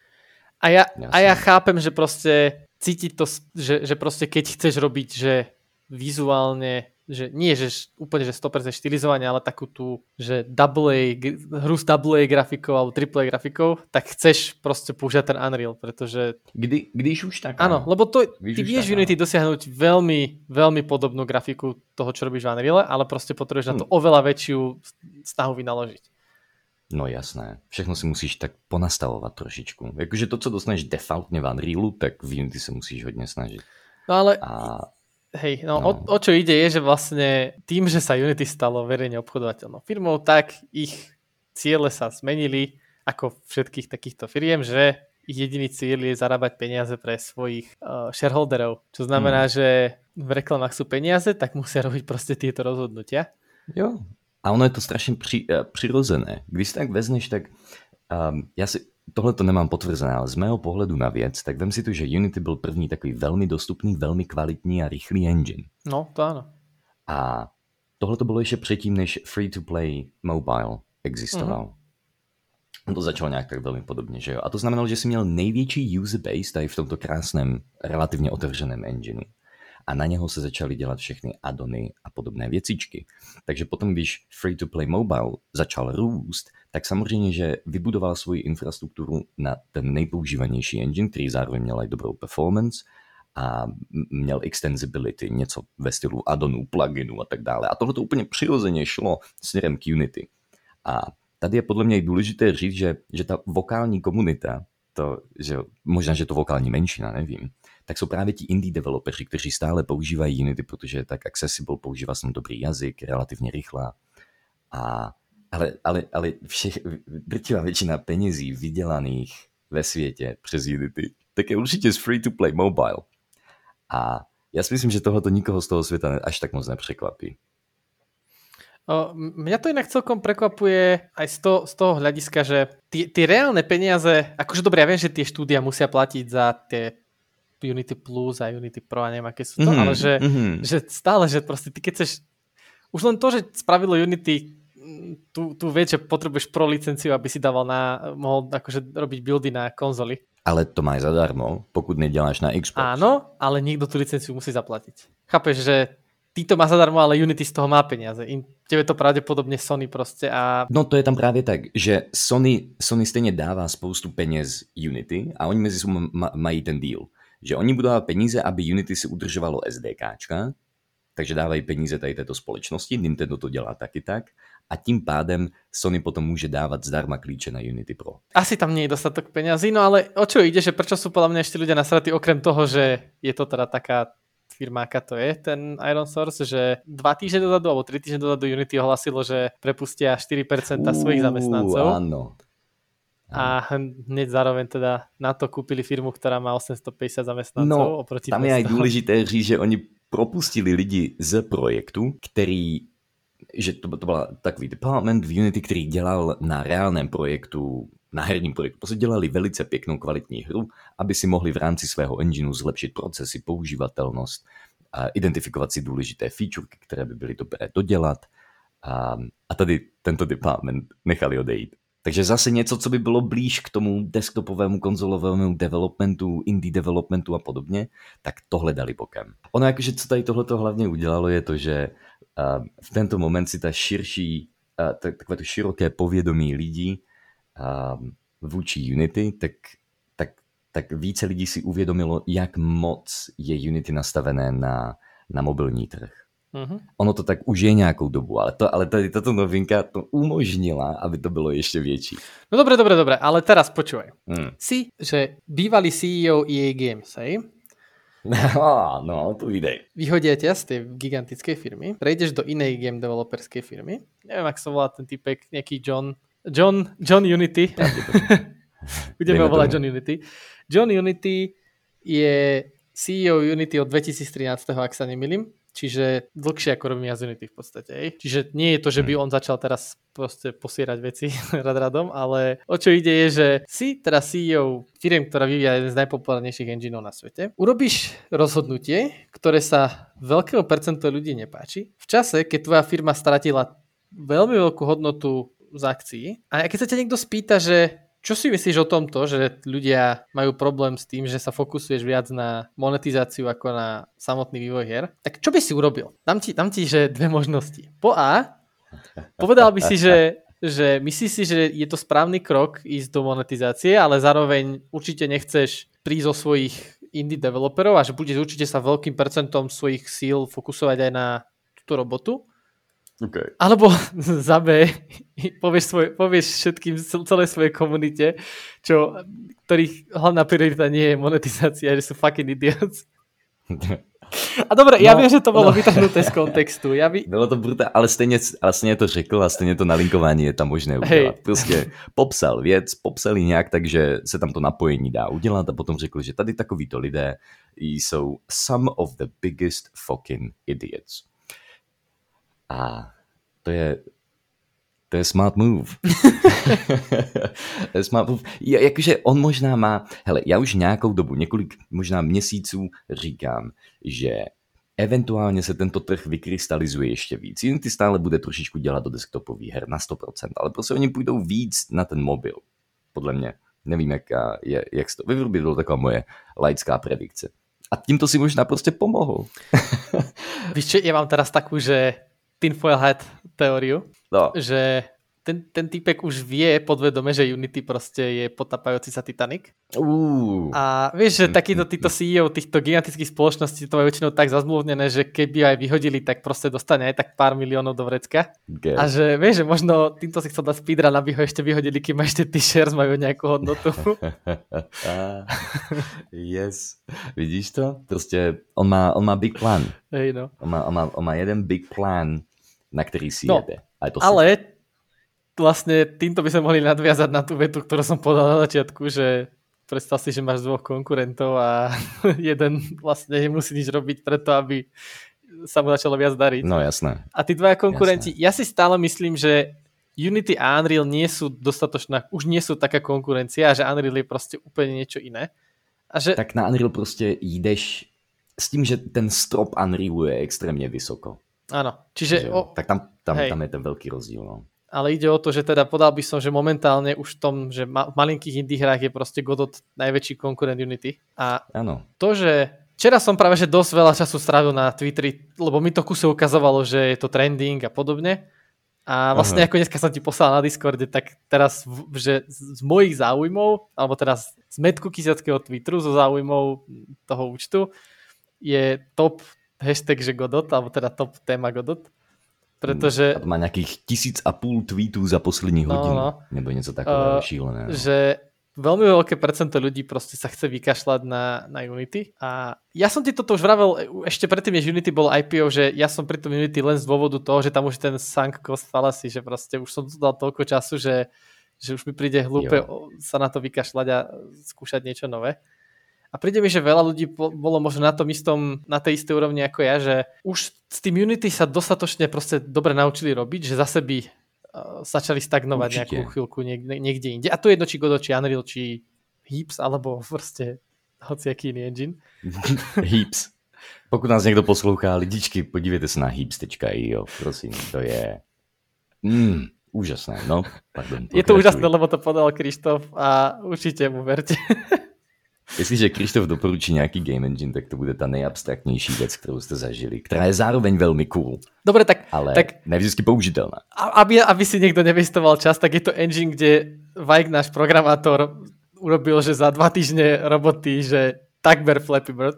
A ja, a ja chápem, že proste cítiť to, že, že proste keď chceš robiť, že vizuálne, že nie, že úplne že sto percent štylizovanie, ale takú tú, že double A, hru s double A grafikou alebo triple A grafikou, tak chceš proste použiť ten Unreal, pretože... Kdy, když už tak... Áno, lebo to, ty vieš v Unity dosiahnuť veľmi, veľmi podobnú grafiku toho, čo robíš v Unreale, ale proste potrebuješ hm. na to oveľa väčšiu snahu vynaložiť. No jasné, všechno si musíš tak ponastavovat trošičku. Jakože to, co dostaneš defaultně v Unrealu, tak v Unity se musíš hodně snažit. No ale, a... hej, no, no. O, o čo ide je, že vlastne tým, že sa Unity stalo verejne obchodovateľnou firmou, tak ich ciele sa zmenili ako všetkých takýchto firiem, že ich jediný cieľ je zarábať peniaze pre svojich uh, shareholderov. Čo znamená, hmm. že v reklamách sú peniaze, tak musia robiť proste tieto rozhodnutia. Jo. A ono je to strašně při, uh, přirozené. Když si tak vezneš, tak um, já si tohle to nemám potvrzené, ale z mého pohledu na věc, tak vem si to, že Unity byl první takový velmi dostupný, velmi kvalitní a rychlý engine. No, to ano. A tohle to bylo ještě předtím, než free-to-play mobile existoval. Mm-hmm. To začalo nějak tak velmi podobně, že jo? A to znamenalo, že jsi měl největší user base tady v tomto krásném, relativně otevřeném engineu. A na něho se začaly dělat všechny addony a podobné věcičky. Takže potom, když free-to-play mobile začal růst, tak samozřejmě, že vybudoval svoji infrastrukturu na ten nejpoužívanější engine, který zároveň měl i dobrou performance a měl extensibility, něco ve stylu addonů, pluginů a tak dále. A tohle to úplně přirozeně šlo směrem k Unity. A tady je podle mě důležité říct, že, že ta vokální komunita, to, že možná, že to vokální menšina, nevím, tak jsou právě ti indie developeři, kteří stále používají Unity, protože je tak accessible, používá jsem dobrý jazyk, relativně rychlá. A, ale ale, ale všech, drtivá většina penězí vydělaných ve světě přes Unity, tak je určitě z free-to-play mobile. A já si myslím, že tohle nikoho z toho světa až tak moc nepřekvapí. O, mňa to inak celkom prekvapuje aj z toho, z toho hľadiska, že tie reálne peniaze, akože dobre, ja viem, že tie štúdia musia platiť za tie Unity Plus a Unity Pro a neviem, aké sú to, mm-hmm, ale že, mm-hmm. že stále, že proste ty keď chceš, už len to, že spravilo Unity tú, tú vec, že potrebuješ Pro licenciu, aby si dával na, mohol akože robiť buildy na konzoli. Ale to máš zadarmo, pokud neděláš na Xbox. Áno, ale niekto tú licenciu musí zaplatiť. Chápeš, že ty to má zadarmo, ale Unity z toho má peniaze. Tebe to pravděpodobně Sony prostě a... No to je tam právě tak, že Sony, Sony stejně dává spoustu peněz Unity a oni mezi sebou mají ten deal, že oni budou dávat peníze, aby Unity si udržovalo SDKčka, takže dávají peníze tady této společnosti, Nintendo to dělá taky tak a tím pádem Sony potom může dávat zdarma klíče na Unity Pro. Asi tam nie je dostatok peňazí, no ale o čo ide, že prečo sú podľa mňa ešte ľudia nasratí, okrem toho, že je to teda taká firma, aká to je, ten Iron Source, že dva týždne dozadu, alebo tri týždne dozadu Unity ohlasilo, že prepustia štyri percentá svojich zamestnancov. Áno. A hneď zároveň teda na to kúpili firmu, ktorá má osemstopäťdesiat zamestnancov. No, oproti tam je aj důležité říct, že oni propustili lidi z projektu, který že to, to byl takový department v Unity, který dělal na reálném projektu, na herním projektu. Prostě dělali velice pěknou kvalitní hru, aby si mohli v rámci svého engineu zlepšit procesy, používatelnost, a identifikovat si důležité featurky, které by byly dobré dodělat. A, a tady tento department nechali odejít. Takže zase něco, co by bylo blíž k tomu desktopovému konzolovému developmentu, indie developmentu a podobně, tak tohle dali bokem. Ono jakože, co tady tohleto hlavně udělalo, je to, že uh, v tento moment si ta širší, uh, takové to široké povědomí lidí uh, vůči Unity, tak, tak, tak více lidí si uvědomilo, jak moc je Unity nastavené na, na mobilní trh. Mm-hmm. Ono to tak už je nějakou dobu, ale, to, ale tady tato novinka to umožnila, aby to bylo ještě větší. No dobre, dobre, dobre, ale teraz počúvaj. Hmm. Si, že bývalý C E O E A Games, hej? No, no, to videj. Vyhodia ťa z tej gigantickej firmy, prejdeš do inej game developerskej firmy. Neviem, ak sa volá ten typek, nejaký John, John, John Unity. Budeme ho volať John Unity. John Unity je C E O Unity od dvetisíctrinásť, ak sa nemýlim. Čiže dlhšie ako robím ja z Unity v podstate. Ej. Čiže nie je to, že by on začal teraz proste posierať veci rad radom, ale o čo ide je, že si teraz C E O firiem, ktorá vyvíja jeden z najpopulárnejších engineov na svete. Urobíš rozhodnutie, ktoré sa veľkému percentu ľudí nepáči. V čase, keď tvoja firma stratila veľmi veľkú hodnotu z akcií. A keď sa ťa niekto spýta, že čo si myslíš o tomto, že ľudia majú problém s tým, že sa fokusuješ viac na monetizáciu ako na samotný vývoj hier? Tak čo by si urobil? Dám ti, dám ti že dve možnosti. Po A, povedal by si, že, že myslíš si, že je to správny krok ísť do monetizácie, ale zároveň určite nechceš prísť zo svojich indie developerov a že budeš určite sa veľkým percentom svojich síl fokusovať aj na túto robotu. Okay. Alebo za B, povieš, svoj, povieš všetkým, celej svojej komunite, čo, ktorých hlavná priorita nie je monetizácia, že sú fucking idiots. A dobre, no, ja viem, že to bolo no. vytrhnuté z kontextu. Ja by... Bylo to brutálne, ale stejně, ale stejně to řekl a stejně to nalinkování je tam možné udělat. Hej. Prostě popsal věc, popsal ji nějak, takže se tam to napojení dá udělat a potom řekl, že tady takovýto lidé jsou some of the biggest fucking idiots. A to je, to je smart move. To je smart move. Jakože on možná má, hele, já už nějakou dobu, několik možná měsíců říkám, že eventuálně se tento trh vykrystalizuje ještě víc. Unity stále bude trošičku dělat do desktopových her na sto procent, ale prostě oni půjdou víc na ten mobil. Podle mě. Nevím, jak, je, jak to vyvrubí, byla taková moje laická predikce. A tímto si možná prostě pomohou. Víš čo, ja mám teraz takú, že tinfoil hat teóriu, no. že ten, ten týpek už vie podvedome, že Unity proste je potapajúci sa Titanic. Uh. A vieš, že takýto títo C E O týchto gigantických spoločností to majú väčšinou tak zazmluvnené, že keby aj vyhodili, tak proste dostane aj tak pár miliónov do vrecka. Okay. A že vieš, že možno týmto si chcel dať speedrun, aby ho ešte vyhodili, kým ešte tí shares majú nejakú hodnotu. Yes. Vidíš to? Proste on má, on má big plan. Hej, no. On má, on, má, on má jeden big plan, na ktorý si no, jede. Aj to ale si... vlastne týmto by sme mohli nadviazať na tú vetu, ktorú som povedal na začiatku, že predstav si, že máš dvoch konkurentov a jeden vlastne nemusí nič robiť preto, aby sa mu začalo viac dariť. No jasné. A tí dvaja konkurenti, jasné. Ja si stále myslím, že Unity a Unreal nie sú dostatočná, už nie sú taká konkurencia a že Unreal je proste úplne niečo iné. A že... Tak na Unreal proste jdeš s tím, že ten strop Unrealu je extrémne vysoko. Áno. Čiže... O... Tak tam, tam, tam je ten veľký rozdiel. No. Ale ide o to, že teda podal by som, že momentálne už v tom, že ma- v malinkých indie hrách je proste Godot najväčší konkurent Unity. A áno. To, že včera som práve že dosť veľa času strávil na Twitteri, lebo mi to kuse ukazovalo, že je to trending a podobne. A vlastne Aha. ako dneska som ti poslal na Discorde, tak teraz, že z mojich záujmov, alebo teraz z Metku Kysackého Twitteru, zo záujmov toho účtu, je top hashtag, že Godot, alebo teda top téma Godot. Pretože... A to má nejakých tisíc a půl tweetů za poslední no, hodinu. No. Nebo něco takového uh, šílené. No. Že veľmi veľké percento ľudí proste sa chce vykašľať na, na Unity. A ja som ti toto už vravel ešte predtým, než Unity bol I P O, že ja som pri tom Unity len z dôvodu toho, že tam už ten sunk cost fallacy, že proste už som tu dal toľko času, že, že už mi príde hlúpe jo. sa na to vykašľať a skúšať niečo nové. A A príde mi, že veľa ľudí bolo možno na tom istom, na tej istej úrovni ako ja, že už s tým Unity sa dostatočne proste dobre naučili robiť, že zase by uh, začali stagnovať Určite. nejakú chvíľku niekde, niekde inde. A to jedno, či Godot, či Unreal, či Heaps, alebo proste hociaký iný engine. Heaps. Pokud nás někdo poslouchá, lidičky, podívejte se na heaps tečka io, prosím, to je mm, úžasné, no, pardon. Je to úžasné, lebo to podal Krištof a určitě mu verte. Jestliže Krištof doporučí nějaký game engine, tak to bude ta nejabstraktnější věc, kterou jste zažili, která je zároveň velmi cool. Dobre, tak... Ale tak, nevždycky použitelná. Aby, aby si někdo nevystoval čas, tak je to engine, kde Vajk, náš programátor, urobil, že za dva týždne roboty, že takmer Flappy Bird.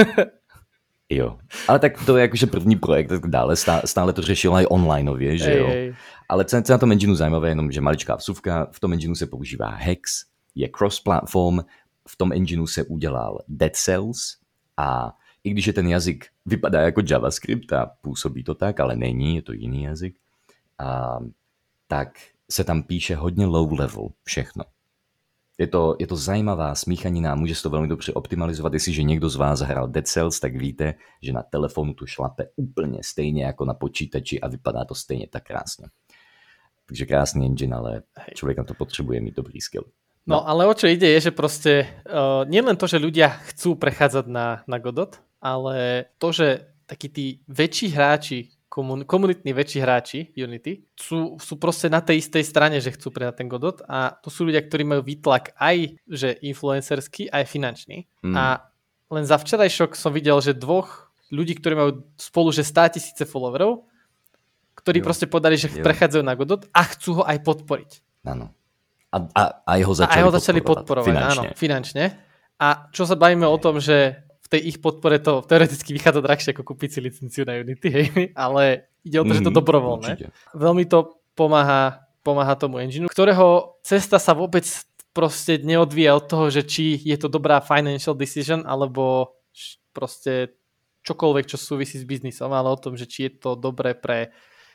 Jo, ale tak to je jakože první projekt, tak dále stále, stále to řešilo i onlineově, že jo. Ej, ej. Ale co je na tom engineu zajímavé, jenom že maličká vsuvka, v tom engineu se používá Hex, je cross-platform, v tom engineu se udělal Dead Cells a i když je ten jazyk vypadá jako JavaScript a působí to tak, ale není, je to jiný jazyk, a, tak se tam píše hodně low level všechno. Je to, je to zajímavá smíchanina, může se to velmi dobře optimalizovat. Jestliže někdo z vás hrál Dead Cells, tak víte, že na telefonu to šlape úplně stejně jako na počítači a vypadá to stejně tak krásně. Takže krásný engine, ale člověk na to potřebuje mít dobrý skill. No, no ale o čo ide je, že proste uh, nie len to, že ľudia chcú prechádzať na, na Godot, ale to, že takí tí väčší hráči, komun, komunitní väčší hráči Unity sú, sú proste na tej istej strane, že chcú prejsť na ten Godot a to sú ľudia, ktorí majú výtlak aj že influencerský, aj finančný. Mm. A len za včerajšok som videl, že dvoch ľudí, ktorí majú spolu že sto tisíce followerov, ktorí jo. proste podali, že jo. prechádzajú na Godot a chcú ho aj podporiť. Áno. A, a, a jeho začali, a jeho začali podporovať, finančne. Áno, finančne. A čo sa bavíme o tom, že v tej ich podpore to teoreticky vychádza drahšie ako kúpiť si licenciu na Unity, hej? Ale ide o to, mm, že to dobrovoľné. Určite. Veľmi to pomáha, pomáha tomu engineu, ktorého cesta sa vôbec proste neodvíja od toho, že či je to dobrá financial decision, alebo proste čokoľvek, čo súvisí s biznisom, ale o tom, že či je to dobré pre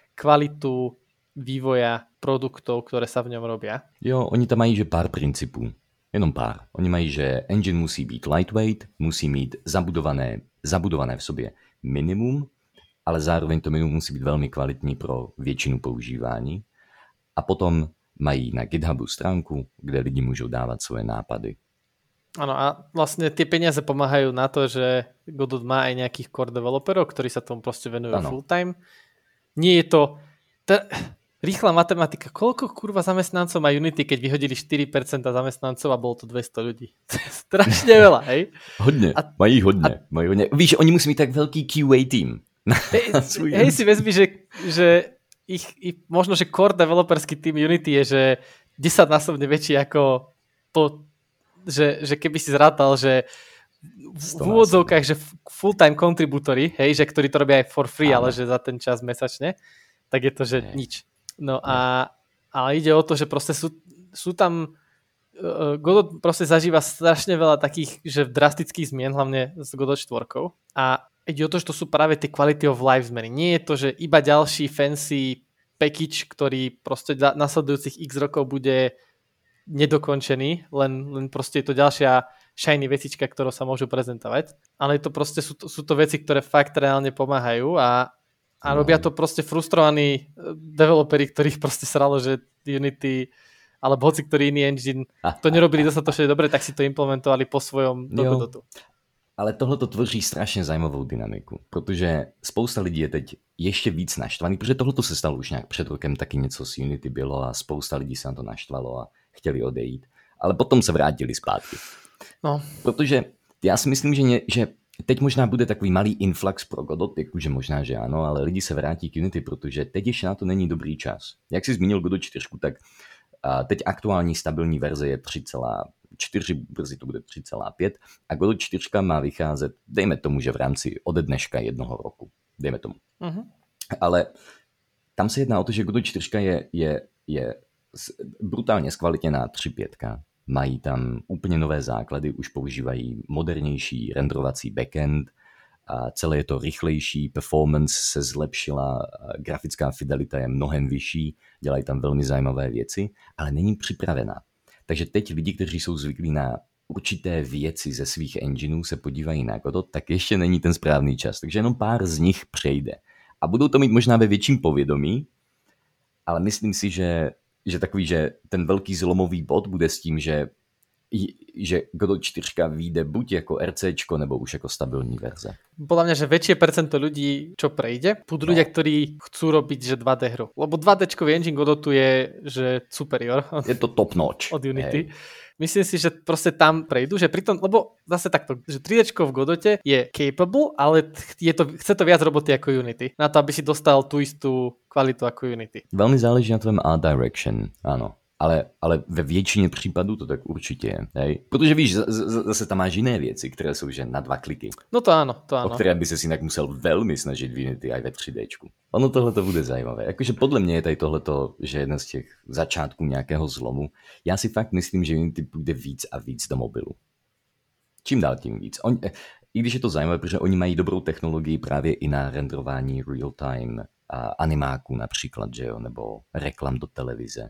kvalitu vývoja produktov, ktoré sa v ňom robia. Jo, oni tam mají že pár principů. Jenom pár. Oni mají, že engine musí být lightweight, musí mít zabudované, zabudované v sobě minimum, ale zároveň to minimum musí být velmi kvalitní pro většinu používání. A potom mají na GitHubu stránku, kde lidi můžou dávat svoje nápady. Áno, a vlastne tie peniaze pomáhajú na to, že Godot má aj nejakých core developerov, ktorí sa tomu proste venujú ano. full time. Nie je to... T- Rýchla matematika. Koľko kurva zamestnancov má Unity, keď vyhodili štyri percentá zamestnancov a bolo to dvesto ľudí? Strašne veľa, hej? Hodně, a, mají hodně, a, mají hodně. Víš, oni musí mít tak velký Q A tým. Hej, hej si vezmi, že, že ich, ich, možno, že core developerský tým Unity je, že desaťnásobne väčší ako to, že, že keby si zrátal, že v úvodzovkách, že full-time contributory, hej, že ktorí to robia aj for free, Áno. ale že za ten čas mesačne, tak je to, že hej. nič. No a, a ide o to, že proste sú, sú tam uh, Godot proste zažíva strašne veľa takých, že drastických zmien, hlavne s Godot štvorkou. A ide o to, že to sú práve tie quality of life zmeny. Nie je to, že iba ďalší fancy package, ktorý proste za nasledujúcich x rokov bude nedokončený, len, len proste je to ďalšia shiny vecička, ktorou sa môžu prezentovať. Ale to proste sú, sú to veci, ktoré fakt reálne pomáhajú a A robia to proste frustrovaní developeri, ktorých proste sralo, že Unity alebo hoci ktorý iný engine to nerobili dostatočne dobre, tak si to implementovali po svojom do Godotu. Ale tohle to tvoří strašně zajímavou dynamiku, protože spousta lidí je teď ještě víc naštvaný, protože tohle se stalo už nějak před rokem, taky něco z Unity bylo a spousta lidí se na to naštvalo a chtěli odejít, ale potom se vrátili zpátky. No. Protože já si myslím, že, ně, že teď možná bude takový malý influx pro Godot, jakože možná, že ano, ale lidi se vrátí k Unity, protože teď ještě na to není dobrý čas. Jak jsi zmínil Godot čtyři, tak a teď aktuální stabilní verze je tři celá čtyři, brzy to bude tři celá pět a Godot čtyři má vycházet, dejme tomu, že v rámci ode dneška jednoho roku. Dejme tomu. Uh-huh. Ale tam se jedná o to, že Godot čtyři je, je, je brutálně zkvalitněná tři pět. Mají tam úplně nové základy, už používají modernější renderovací backend, a celé je to rychlejší, performance se zlepšila, grafická fidelita je mnohem vyšší, dělají tam velmi zajímavé věci, ale není připravená. Takže teď lidi, kteří jsou zvyklí na určité věci ze svých engineů se podívají na Godot, tak ještě není ten správný čas. Takže jenom pár z nich přejde. A budou to mít možná ve větším povědomí, ale myslím si, že, že takový, že ten velký zlomový bod bude s tím, že, že Godot čtyři vyjde buď jako RCčko, nebo už jako stabilní verze. Podľa mňa, že väčšie percento ľudí, čo prejde, budú ľudia, ktorí chcú robiť že dva dé hru. Lebo dva déčkový engine Godotu je že superior. Je to top notch. Od Unity. Hej. Myslím si, že proste tam prejdú, že pritom, lebo zase takto, že tri déčko v Godote je capable, ale je to, chce to viac roboty ako Unity, na to, aby si dostal tú istú kvalitu ako Unity. Velmi záleží na tvém art direction, ano. Ale, ale ve většině případů to tak určitě je. Hej? Protože víš, z, z, zase tam máš jiné věci, které jsou že na dva kliky. No to ano, to ano. O které by se jinak musel velmi snažit v Unity aj ve tři déčku. Ono tohle to bude zajímavé. Jakože podle mě je tady tohleto, že jeden z těch začátků nějakého zlomu. Já si fakt myslím, že Unity půjde víc a víc do mobilu. Čím dál tím víc. On, I když je to zajímavé, protože oni mají dobrou technologii právě i na renderování real-time animáků například, že jo, nebo reklam do televize.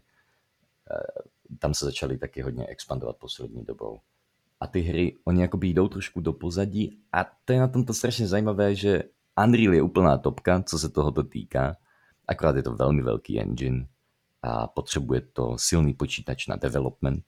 Tam se začaly taky hodně expandovat poslední dobou. A ty hry, oni jakoby jdou trošku do pozadí a to je na tomto strašně zajímavé, že Unreal je úplná topka, co se tohoto týká. Akorát je to velmi velký engine a potřebuje to silný počítač na development.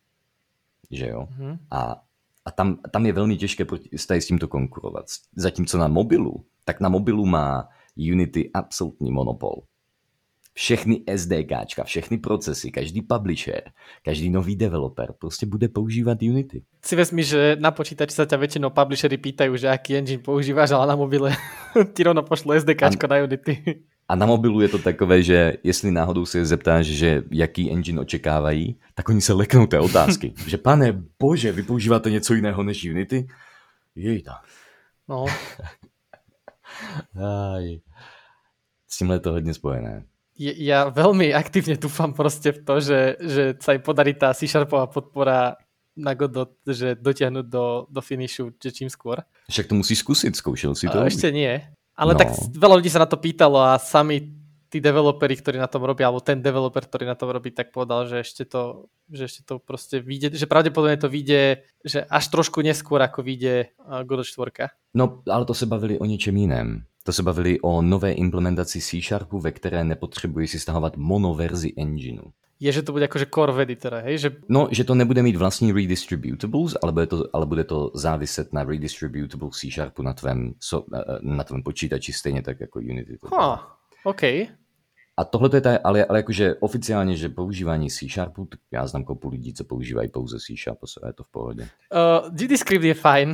Že jo? Mm-hmm. A, a tam, tam je velmi těžké s tímto konkurovat. Zatímco na mobilu, tak na mobilu má Unity absolutní monopol. Všechny SDKčka, všechny procesy, každý publisher, každý nový developer prostě bude používat Unity. Si vezmi, že na počítači sa ťa väčšinou publishery pýtajú, že aký engine používáš, ale na mobile ti rovno pošlo SDKčko na Unity. A na mobilu je to takové, že jestli náhodou se zeptáš, že jaký engine očekávají, tak oni se leknou té otázky. Že pane bože, vy používáte něco jiného než Unity? Jejda. No. Aj. S tímhle je to hodně spojené. Ja veľmi aktívne dúfam proste v to, že, že sa im podarí tá C-Sharpová podpora na Godot, že dotiahnuť do, do finishu, že čím skôr. Však to musíš skúsiť, skúšel si to? A ešte nie, ale No. tak veľa ľudí sa na to pýtalo a sami tí developeri, ktorí na tom robia, alebo ten developer, ktorý na tom robí, tak povedal, že ešte to, že ešte to proste vyjde, že pravdepodobne to vyjde, že až trošku neskôr, ako vyjde Godot štyri. No, ale to se bavili o něčem jiném. To se bavili o nové implementaci C-Sharpu, ve které nepotřebuji si stahovat monoverzi engineu. Je, že to bude akože core vedy teda, hej? Že... No, že to nebude mít vlastní redistributables, ale bude to, ale bude to záviset na redistributable C-Sharpu na tvém, so, na tvém počítači, stejně tak jako Unity. Ha, OK. A tohle je ta, ale, ale jakože oficiálně, že používání C-Sharpu, tak já znám koupu lidí, co používají pouze C-Sharp a je to v pohodě. Uh, GDScript je fajn.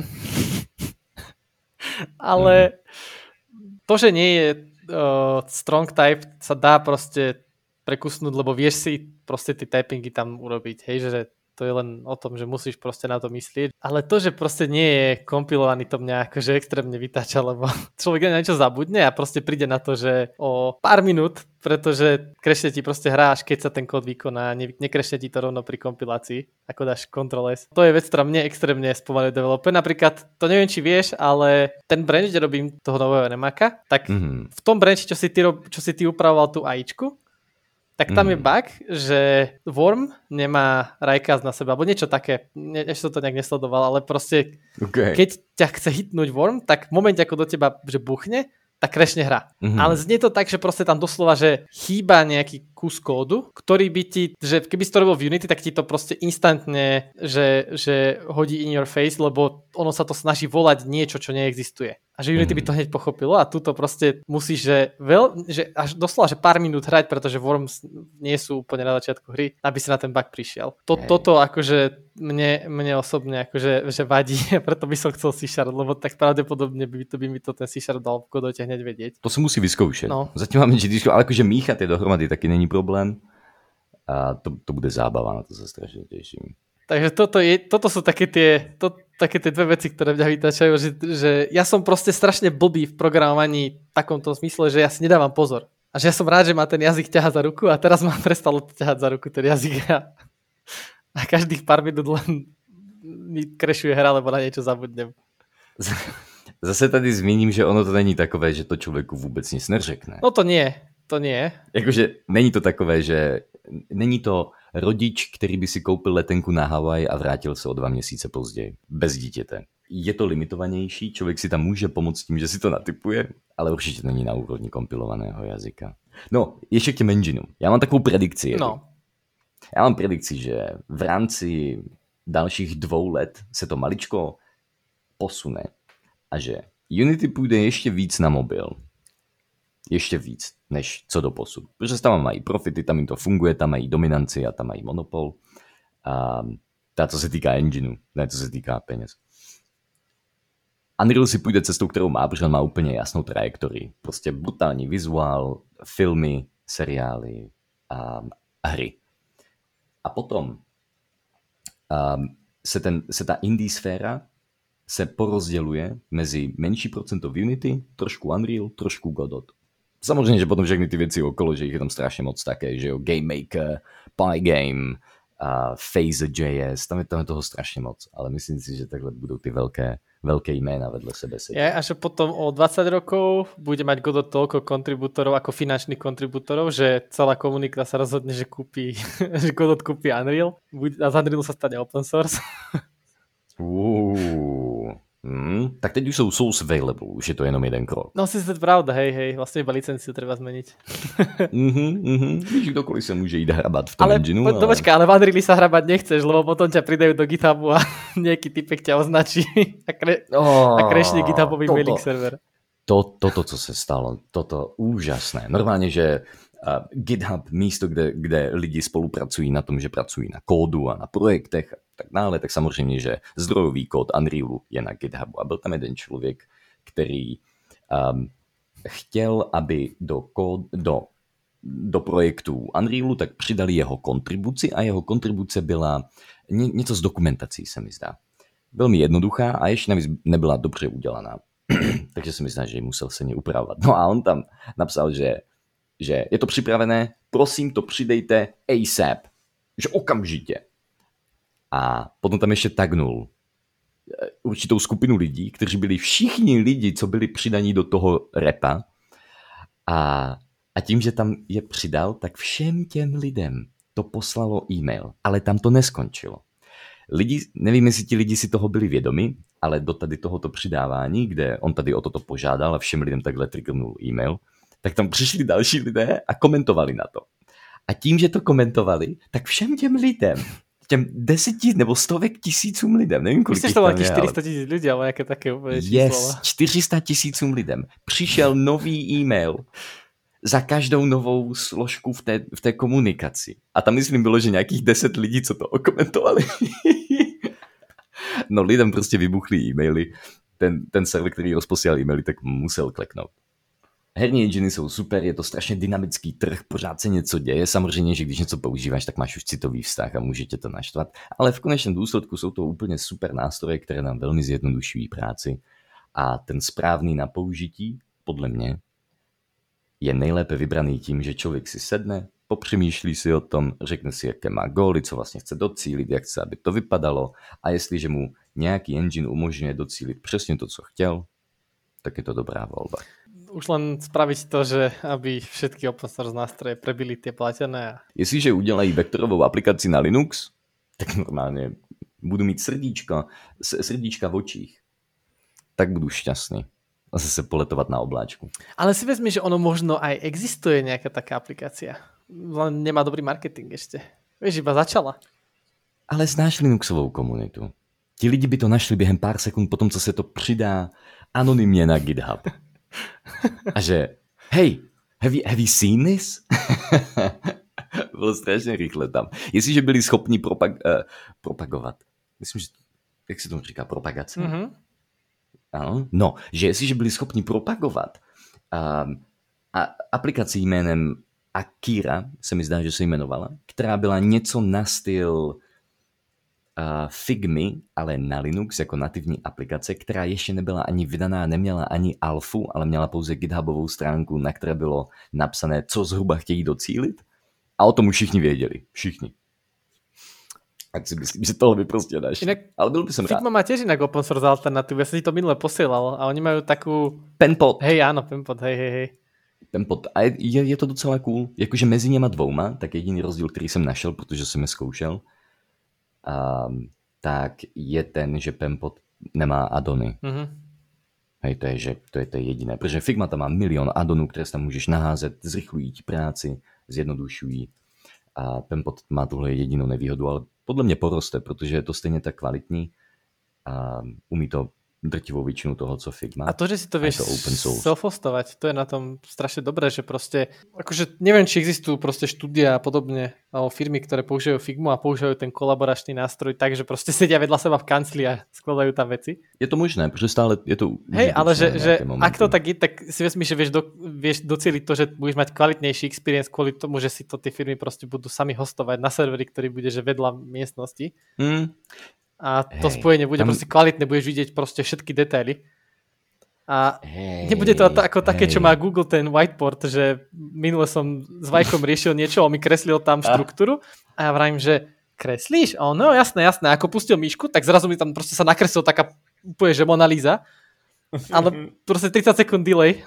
Ale to, že nie je uh, strong type, sa dá proste prekusnúť, lebo vieš si proste tie typingy tam urobiť, hej, že to je len o tom, že musíš proste na to myslieť. Ale to, že proste nie je kompilovaný, to mňa akože extrémne vytáča, lebo človek na niečo zabudne a proste príde na to, že o pár minút, pretože krešne ti proste hráš, keď sa ten kód vykoná, ne, nekrešne ti to rovno pri kompilácii, ako dáš Ctrl S. To je vec, ktorá mne extrémne spomaluje developer. Napríklad, to neviem, či vieš, ale ten branch, kde robím toho nového Nemaka, tak mm-hmm. v tom branchi, čo si ty, čo si ty upravoval tú AIčku, tak tam mm. je bug, že Worm nemá rajkaz na seba, alebo niečo také, ne, ešte som to nejak nesledoval, ale proste okay. keď ťa chce hitnúť Worm, tak v momente, ako do teba že buchne, tak krešne hra. Mm-hmm. Ale znie to tak, že proste tam doslova, že chýba nejaký kus kódu, ktorý by ti, že keby si to robil v Unity, tak ti to proste instantne, že, že hodí in your face, lebo ono sa to snaží volať niečo, čo neexistuje. A že Unity mm-hmm. by to hneď pochopilo a tuto proste musíš, že, veľ, že až doslova, že pár minút hrať, pretože Worms nie sú úplne na začiatku hry, aby si na ten bug prišiel. To, toto akože mne, mne osobne akože že vadí, preto by som chcel C-Sharp, lebo tak pravdepodobne by, to, by mi to ten C-Sharp dal v Godote hneď vedieť. To se musí vyzkoušet. No. Zatím máme G D, ale jakože míchat je dohromady taky není problém. A to, to bude zábava, na to se strašně těším. Takže toto, je, toto sú také tie, to, také tie dve veci, ktoré mňa vytačajú, že, že ja som proste strašne blbý v programovaní v takomto zmysle, že ja si nedávam pozor. A že ja som rád, že ma ten jazyk ťahá za ruku a teraz ma prestalo ťahať za ruku ten jazyk a, a každých pár minút len mi krešuje hra, lebo na niečo zabudnem. Zase tady zmíním, že ono to není takové, že to člověku vůbec nic neřekne. No to nie, to nie. Jakože není to takové, že není to rodič, který by si koupil letenku na Havaj a vrátil se o dva měsíce později, bez dítěte. Je to limitovanější, člověk si tam může pomoct tím, že si to natypuje, ale určitě není na úrovni kompilovaného jazyka. No, ještě k těm enginům. Já mám takovou predikci. No. Já mám predikci, že v rámci dalších dvou let se to maličko posune a že Unity půjde ještě víc na mobil. Ještě víc, než co do posud. Protože tam mají profity, tam jim to funguje, tam mají dominanci a tam mají monopol. A ta, co se týká engineu, ne co se týká peněz. Unreal si půjde cestou, kterou má, protože on má úplně jasnou trajektorii. Prostě brutální vizuál, filmy, seriály a, a hry. A potom um, se, ten, se ta indie sféra se porozděluje mezi menší procento v Unity, trošku Unreal, trošku Godot. Samozřejmě, že potom všechny ty věci okolo, že jich je tam strašně moc také, že jo, Game Maker, Pygame, uh, Phaser.js, tam je, tam je toho strašně moc, ale myslím si, že takhle budou ty velké, velké jména vedle sebe sedět. Je, a že potom o dvadsať rokov bude mať Godot toľko kontribútorov ako finančných kontribútorov, že celá komunita sa rozhodne, že kúpi, že Godot kúpi Unreal a z Unrealu sa stane open source. Uh, hmm, tak teď už jsou source available, už je to jenom jeden krok. No si to je pravda, hej, hej, vlastne iba licenciu treba zmeniť. Mhm, mhm, víš, kdokoliv se může jít hrabat v tom ale, engineu. Ale... Počka, ale v Unreali sa hrabať nechceš, lebo potom ťa pridajú do GitHubu a nejaký typek ťa označí a, kre... oh, a krešne GitHubový toto, mailing server. To, toto, co se stalo, toto úžasné. Normálně, že uh, GitHub, místo, kde, kde lidi spolupracují na tom, že pracují na kódu a na projektech a tak dále, tak samozřejmě, že zdrojový kód Unrealu je na GitHubu. A byl tam jeden člověk, který um, chtěl, aby do, kód, do, do projektu Unrealu tak přidali jeho kontribuci a jeho kontribuce byla ně, něco s dokumentací, se mi zdá. Velmi jednoduchá a ještě navíc nebyla dobře udělaná. Takže si myslím, že ji musel se ní upravovat. No a on tam napsal, že, že je to připravené, prosím to přidejte ASAP. Že okamžitě. A potom tam ještě tagnul určitou skupinu lidí, kteří byli všichni lidi, co byli přidaní do toho repa. A, a tím, že tam je přidal, tak všem těm lidem to poslalo e-mail. Ale tam to neskončilo. Lidi, nevím, jestli ti lidi si toho byli vědomi, ale do tady tohoto přidávání, kde on tady o toto požádal a všem lidem takhle triggernul e-mail, tak tam přišli další lidé a komentovali na to. A tím, že to komentovali, tak všem těm lidem, těm deseti nebo stovek tisícům lidem, nevím, kolik Myslíš, to bylo čtyři sta tisíc lidí, ale jaké také úplně číslo. Yes, čtyři sta tisícům lidem přišel nový e-mail za každou novou složku v té, v té komunikaci. A tam myslím bylo, že nějakých deset lidí, co to okomentovali. No lidem prostě vybuchly e-maily. Ten, ten server, který rozposílal e-maily, tak musel kleknout. Herní enginy jsou super, je to strašně dynamický trh, pořád se něco děje. Samozřejmě, že když něco používáš, tak máš už citový vztah a může tě to naštvat. Ale v konečném důsledku jsou to úplně super nástroje, které nám velmi zjednodušují práci. A ten správný na použití, podle mě, je nejlépe vybraný tím, že člověk si sedne, popřemýšlí si o tom, řekne si, jaké má góly, co vlastně chce docílit, jak chce, aby to vypadalo, a jestliže mu nějaký engine umožňuje docílit přesně to, co chtěl, tak je to dobrá volba. Už len spraviť to, že aby všetky open source nástroje prebili tie platené. Jestliže udělají vektorovou aplikaci na Linux, tak normálně budu mít srdíčka, srdíčka v očích. Tak budu šťastný. A zase poletovat na obláčku. Ale si vezmi, že ono možno aj existuje nejaká taká aplikácia. Len nemá dobrý marketing ešte. Vieš, iba začala. Ale znáš Linuxovou komunitu. Ti lidi by to našli během pár sekund potom, co se to přidá anonymně na GitHub. A že, hej, have you, have you seen this? Bylo strašně rychle tam. Jestliže byli schopni propag, uh, propagovat. Myslím, že, jak se tomu říká, propagace? Mm-hmm. Ano. No, že jestliže byli schopni propagovat um, a aplikaci jménem Akira, se mi zdá, že se jmenovala, která byla něco na styl uh, Figmy, ale na Linux jako nativní aplikace, která ještě nebyla ani vydaná, neměla ani alfu, ale měla pouze GitHubovou stránku, na které bylo napsané, co zhruba chtějí docílit. A o tom už všichni věděli. Všichni. Tak si myslím, že tohle by prostě našli. Inak, ale byl by som rád. Figma má tiež inak open source alternatívu. Ja som si to minule posielal a oni majú takú... Penpot. Hej, áno, Penpot, hej, hej, hej. ten pod, a je, je to docela cool. Jakože mezi něma dvouma, tak jediný rozdíl, který jsem našel, protože jsem je zkoušel, um, tak je ten, že Penpot nemá addony. Mm-hmm. Hej, to je, že to je to jediné. Protože Figma tam má milion addonů, které tam můžeš naházet, zrychlují ti práci, zjednodušují. A Penpot má tuhle jedinou nevýhodu, ale podle mě poroste, protože je to stejně tak kvalitní a umí to drtivou většinu toho, co Figma. A to, že si to vieš self-hostovať, to je na tom strašne dobré, že proste, akože neviem, či existujú proste štúdia a podobne, alebo firmy, ktoré používajú Figmu a používajú ten kolaboračný nástroj tak, že proste sedia vedľa seba v kancli a skladajú tam veci. Je to možné, protože stále je to... Hej, ale že, že ak to tak je, tak si vezmi, že vieš, do, vieš doceliť to, že budeš mať kvalitnejší experience kvôli tomu, že si to tie firmy proste budú sami hostovať na serveri, ktorý bude že vedľa miestnosti. Mm. A to Hej, spojenie bude tam... proste kvalitné, budeš vidieť proste všetky detaily. A Hej, nebude to ako také, čo má Google ten whiteboard, že minule som s Vajkom riešil niečo, on mi kreslil tam štruktúru a ja vravím, že kreslíš? A on, no jasné, jasné. Ako pustil myšku, tak zrazu mi tam proste sa nakreslil taká úplne, že Mona Lisa. Ale proste tridsať sekúnd delay.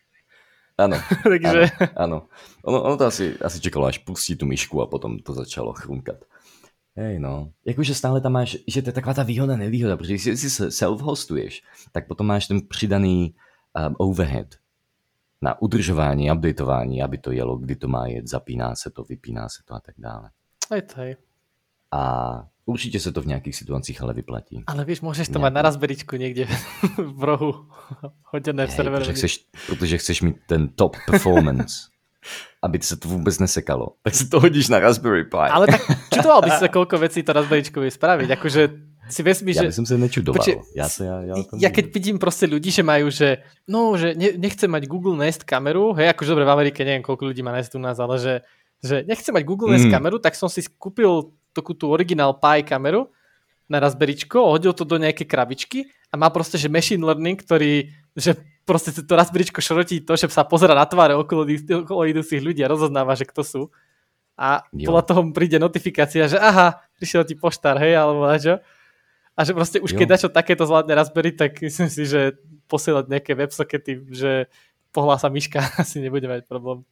Áno, Takže... áno. Ono, ono to asi, asi čekalo, až pustí tú myšku a potom to začalo chrumkať. Hej no, jakože stále tam máš, že to je taková ta výhoda, nevýhoda, protože když si self-hostuješ, tak potom máš ten přidaný um, overhead na udržování, updateování, aby to jelo, kdy to má jet, zapíná se to, vypíná se to a tak dále. Aj to je. A určitě se to v nějakých situacích ale vyplatí. Ale víš, můžeš to Nějaký... mít na Raspberryčku někde v rohu, hoděné v serveru. Protože chceš, protože chceš mít ten top performance. Aby se to vůbec nesekalo. Tak si to hodíš na Raspberry Pi. Ale tak čudoval by si sa, koľko vecí to Raspberryčko vie spraviť. Akože si vezmi, že... Ja by som sa nečudoval. Počkej, ja, sa, ja, ja, ja keď vidím proste ľudí, že majú, že no, že ne, nechce mať Google Nest kameru, hej, akože dobre, v Amerike neviem, koľko ľudí má Nest u nás, ale že, že nechce mať Google Nest mm. kameru, tak som si kúpil takú tú originál Pi kameru na Raspberryčko, hodil to do nejakej krabičky a má proste, že machine learning, ktorý, že proste to Raspberryčko šrotí to, že sa pozerá na tváre okolo, okolo idúcich ľudí a rozoznáva, že kto sú. A jo. Podľa toho príde notifikácia, že aha, prišiel ti poštár, hej, alebo čo. A že proste už jo. Keď dačo takéto zvládne Raspberry, tak myslím si, že posielať nejaké websockety, že pohlása myška, asi nebude mať problém.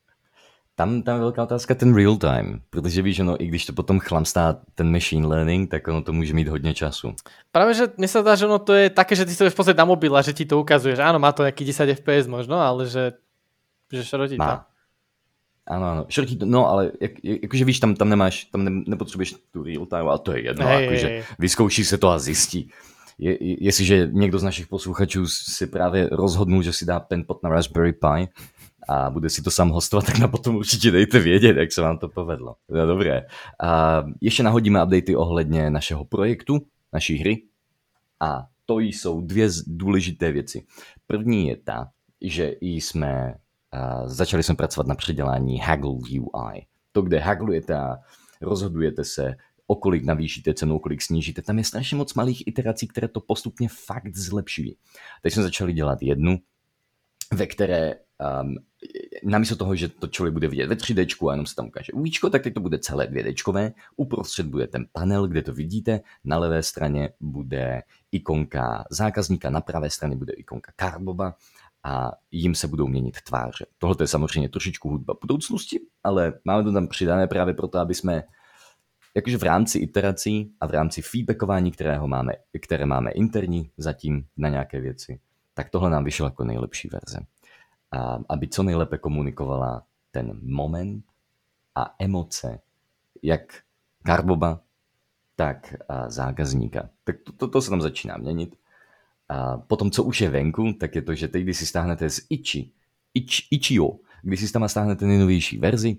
Tam, tam je velká otázka ten real time, protože víš, no, i když to potom chlamstá ten machine learning, tak ono to může mít hodně času. Práve, že mne sa dá, že ono to je také, že ty sa vieš pozrieť na mobil a že ti to ukazuje, že áno, má to nejaký desať ef pé es možno, ale že, že šrotí to. Áno, áno, šrotí to, no ale jak, jakože víš, tam, tam nemáš, tam ne, nepotřebuješ tu real time, ale to je jedno, hey, akože hey. Vyzkouší se to a zjistí. Je, jestliže někdo z našich posluchačů si právě rozhodnul, že si dá Penpot na Raspberry Pi, a bude si to sám hostovat, tak na potom určitě dejte vědět, jak se vám to povedlo. No, dobré. A ještě nahodíme updaty ohledně našeho projektu, naší hry. A to jsou dvě důležité věci. První je ta, že jsme začali jsme pracovat na předělání Haggle U I. To, kde hagglujete a rozhodujete se, o kolik navýšíte cenu, o kolik snížíte. Tam je strašně moc malých iterací, které to postupně fakt zlepšují. Teď jsme začali dělat jednu, ve které um, namísto toho, že to člověk bude vidět ve tři dé a jenom se tam ukáže uvíčko, tak teď to bude celé dvě déčkové. Uprostřed bude ten panel, kde to vidíte. Na levé straně bude ikonka zákazníka, na pravé straně bude ikonka Carboba a jim se budou měnit tváře. Tohle je samozřejmě trošičku hudba budoucnosti, ale máme to tam přidané právě proto, aby jsme jakože v rámci iterací a v rámci feedbackování, kterého máme, které máme interní zatím na nějaké věci, tak tohle nám vyšlo jako nejlepší verze. A aby co nejlépe komunikovala ten moment a emoce, jak Carboba, tak a zákazníka. Tak to, to, to se tam začíná měnit. A potom, co už je venku, tak je to, že teď, když si stáhnete z Ichi, Ich, Ichio, když si tam stáhnete nejnovější verzi,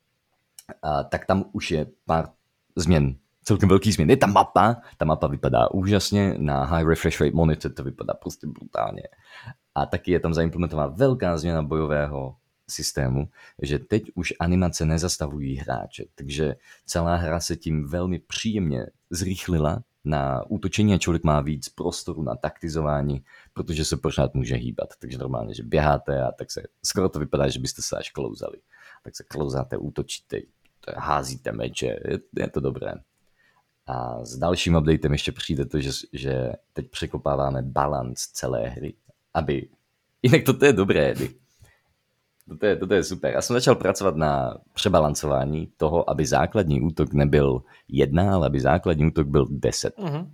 a, tak tam už je pár změn, celkem velký změn. Je ta mapa, ta mapa vypadá úžasně, na high refresh rate monitor to vypadá prostě brutálně. A taky je tam zaimplementovaná velká změna bojového systému, že teď už animace nezastavují hráče, takže celá hra se tím velmi příjemně zrychlila na útočení a člověk má víc prostoru na taktizování, protože se pořád může hýbat. Takže normálně, že běháte a tak se skoro to vypadá, že byste se až klouzali. Tak se klouzáte, útočíte, házíte meče, je, je to dobré. A s dalším updatem ještě přijde to, že, že teď překopáváme balans celé hry, aby... Jinak toto je dobré, Edy. Toto je, toto je super. Já jsem začal pracovat na přebalancování toho, aby základní útok nebyl jedna, ale aby základní útok byl deset. Uh-huh.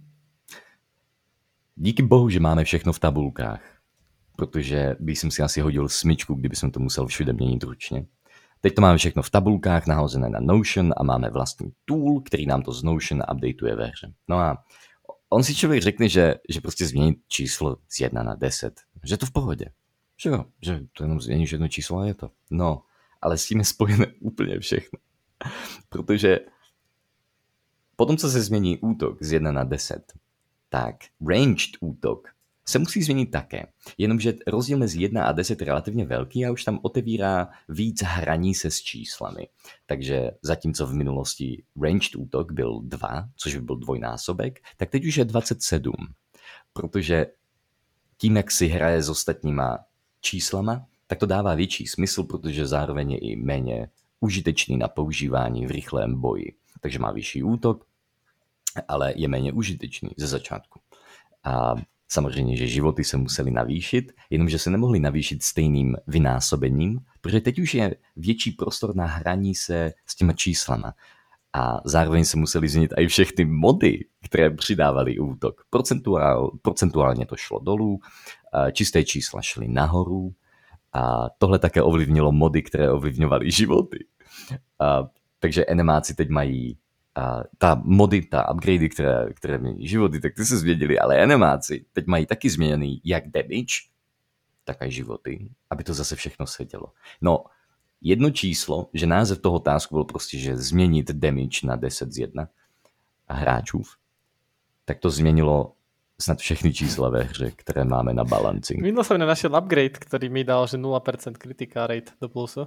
Díky bohu, že máme všechno v tabulkách, protože bych jsem si asi hodil smyčku, kdyby jsem to musel všude měnit ručně. Teď to máme všechno v tabulkách, nahozené na Notion a máme vlastní tool, který nám to z Notion updateuje ve hře. No a on si člověk řekne, že, že prostě změnit číslo z jedna na deset, že to v pohodě. Že jo, že to jenom změníš jedno číslo a je to. No, ale s tím je spojené úplně všechno. Protože potom, co se změní útok z jedna na deset, tak ranged útok se musí změnit také. Jenomže rozdíl mezi jedna a deset je relativně velký a už tam otevírá víc hraní se s číslami. Takže zatímco v minulosti ranged útok byl dva, což by byl dvojnásobek, tak teď už je dvacet sedm. Protože tím, jak si hraje s ostatníma číslama, tak to dává větší smysl, protože zároveň je i méně užitečný na používání v rychlém boji. Takže má vyšší útok, ale je méně užitečný ze začátku. A samozřejmě, že životy se museli navýšit, jenomže se nemohli navýšit stejným vynásobením, protože teď už je větší prostor na hraní se s těma číslama. A zároveň se museli změnit i všechny mody, které přidávaly útok. Procentuál, procentuálně to šlo dolů, čisté čísla šly nahoru a tohle také ovlivnilo mody, které ovlivňovaly životy. A, takže enemáci teď mají a, ta mody, ta upgradey, které, které mění životy, tak ty se změnily, ale enemáci teď mají taky změněný jak damage, tak i životy, aby to zase všechno sedělo. No, jedno číslo, že název toho tasku byl prostě, že změnit damage na deset z jedna hráčů, tak to změnilo snad všechny čísla ve hře, které máme na balancing. Minul som nenašiel upgrade, ktorý mi dal, že nula percent critical rate do plusu.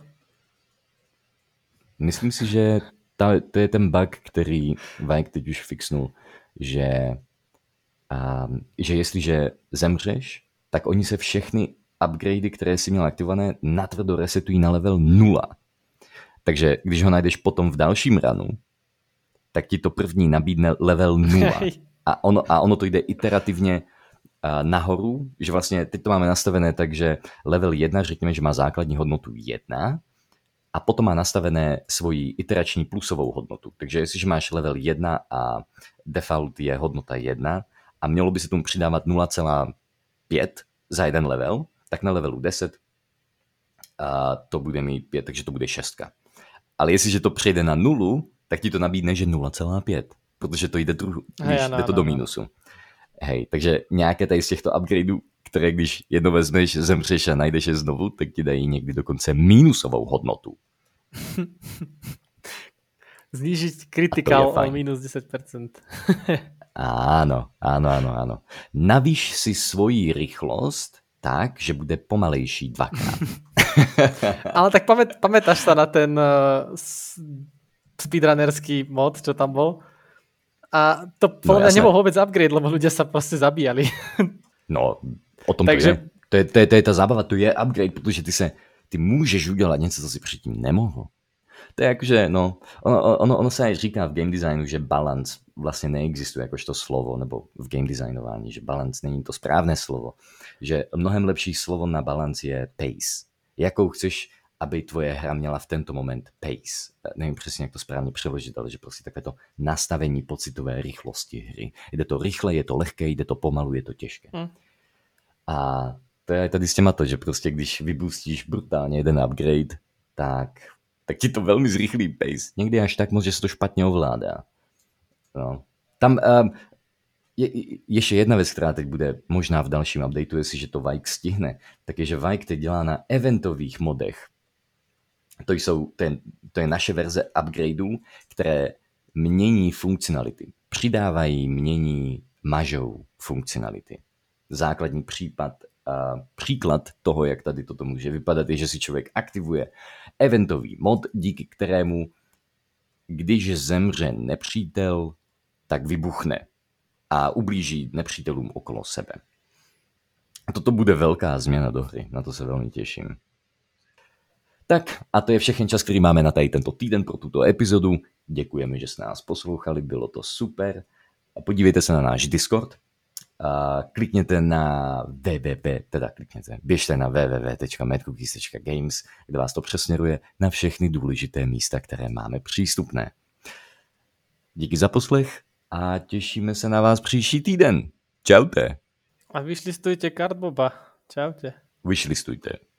Myslím si, že ta, to je ten bug, který Vajk teď už fixnul, že, a, že jestliže zemřeš, tak oni se všechny upgradey, které si měl aktivované, natvrdo resetují na level nula. Takže když ho najdeš potom v dalším runu, tak ti to první nabídne level nula. A ono, a ono to jde iterativně uh, nahoru, že vlastně teď to máme nastavené tak, že level jedna, řekněme, že má základní hodnotu jedna a potom má nastavené svoji iterační plusovou hodnotu. Takže jestliže máš level jedna a default je hodnota jedna a mělo by se tomu přidávat nula celá pět za jeden level, tak na levelu deset a to bude mít pět, takže to bude šestka. Ale jestliže to přejde na nulu, tak ti to nabídne, že nula celá pět, protože to jde, druh- když Hej, no, jde to no, do mínusu. Hej, takže nějaké tady z těchto upgradeů, které když jedno vezmeš, zemřeš a najdeš je znovu, tak ti dají někdy dokonce mínusovou hodnotu. Znížiť kritikál o minus deset percent. Áno, áno, áno, áno. Navíš si svoji rýchlosť tak, že bude pomalejší dvakrát. Ale tak pamät, pamätáš sa na ten uh, speedrunnerský mod, čo tam bol? A to podľa mňa no, nebol vôbec upgrade, lebo ľudia sa proste zabíjali. No, o tom Takže... to je. To je, to je. To je ta zábava, to je upgrade, protože ty se, ty můžeš udělat něco, co si předtím nemohl. To je jakože, no, ono, ono, ono se aj říká v game designu, že balance vlastně neexistuje jakožto slovo, nebo v game designování, že balance není to správné slovo. Že mnohem lepší slovo na balance je pace. Jakou chceš, aby tvoje hra měla v tento moment pace. Nevím přesně, jak to správně přeložit, ale že prostě takové to nastavení pocitové rychlosti hry. Jde to rychle, je to lehké, jde to pomalu, je to těžké. Hmm. A to je tady s těma to, že prostě když vybustíš brutálně jeden upgrade, tak tak ti to velmi zrychlí pace. Někdy až tak moc, že se to špatně ovládá. No. Tam um, je, ještě jedna věc, která teď bude možná v dalším updateu, jestliže to Vajk stihne, tak je, že Vajk teď dělá na eventových modech. To, jsou, to, je, to je naše verze upgradeů, které mění funkcionality. Přidávají, mění, mažou funkcionality. Základní případ Uh, příklad toho, jak tady toto může vypadat, je, že si člověk aktivuje eventový mod, díky kterému, když zemře nepřítel, tak vybuchne a ublíží nepřítelům okolo sebe. A toto bude velká změna do hry, na to se velmi těším. Tak a to je všechen čas, který máme na tady tento týden pro tuto epizodu. Děkujeme, že jste nás poslouchali, bylo to super. A podívejte se na náš Discord. Uh, klikněte na www, teda klikněte, běžte na www tečka madcookies tečka games, kde vás to přesměruje na všechny důležité místa, které máme přístupné. Díky za poslech a těšíme se na vás příští týden. Čaute. A vyšlistujte Cardboba. Čaute. Vyšlistujte.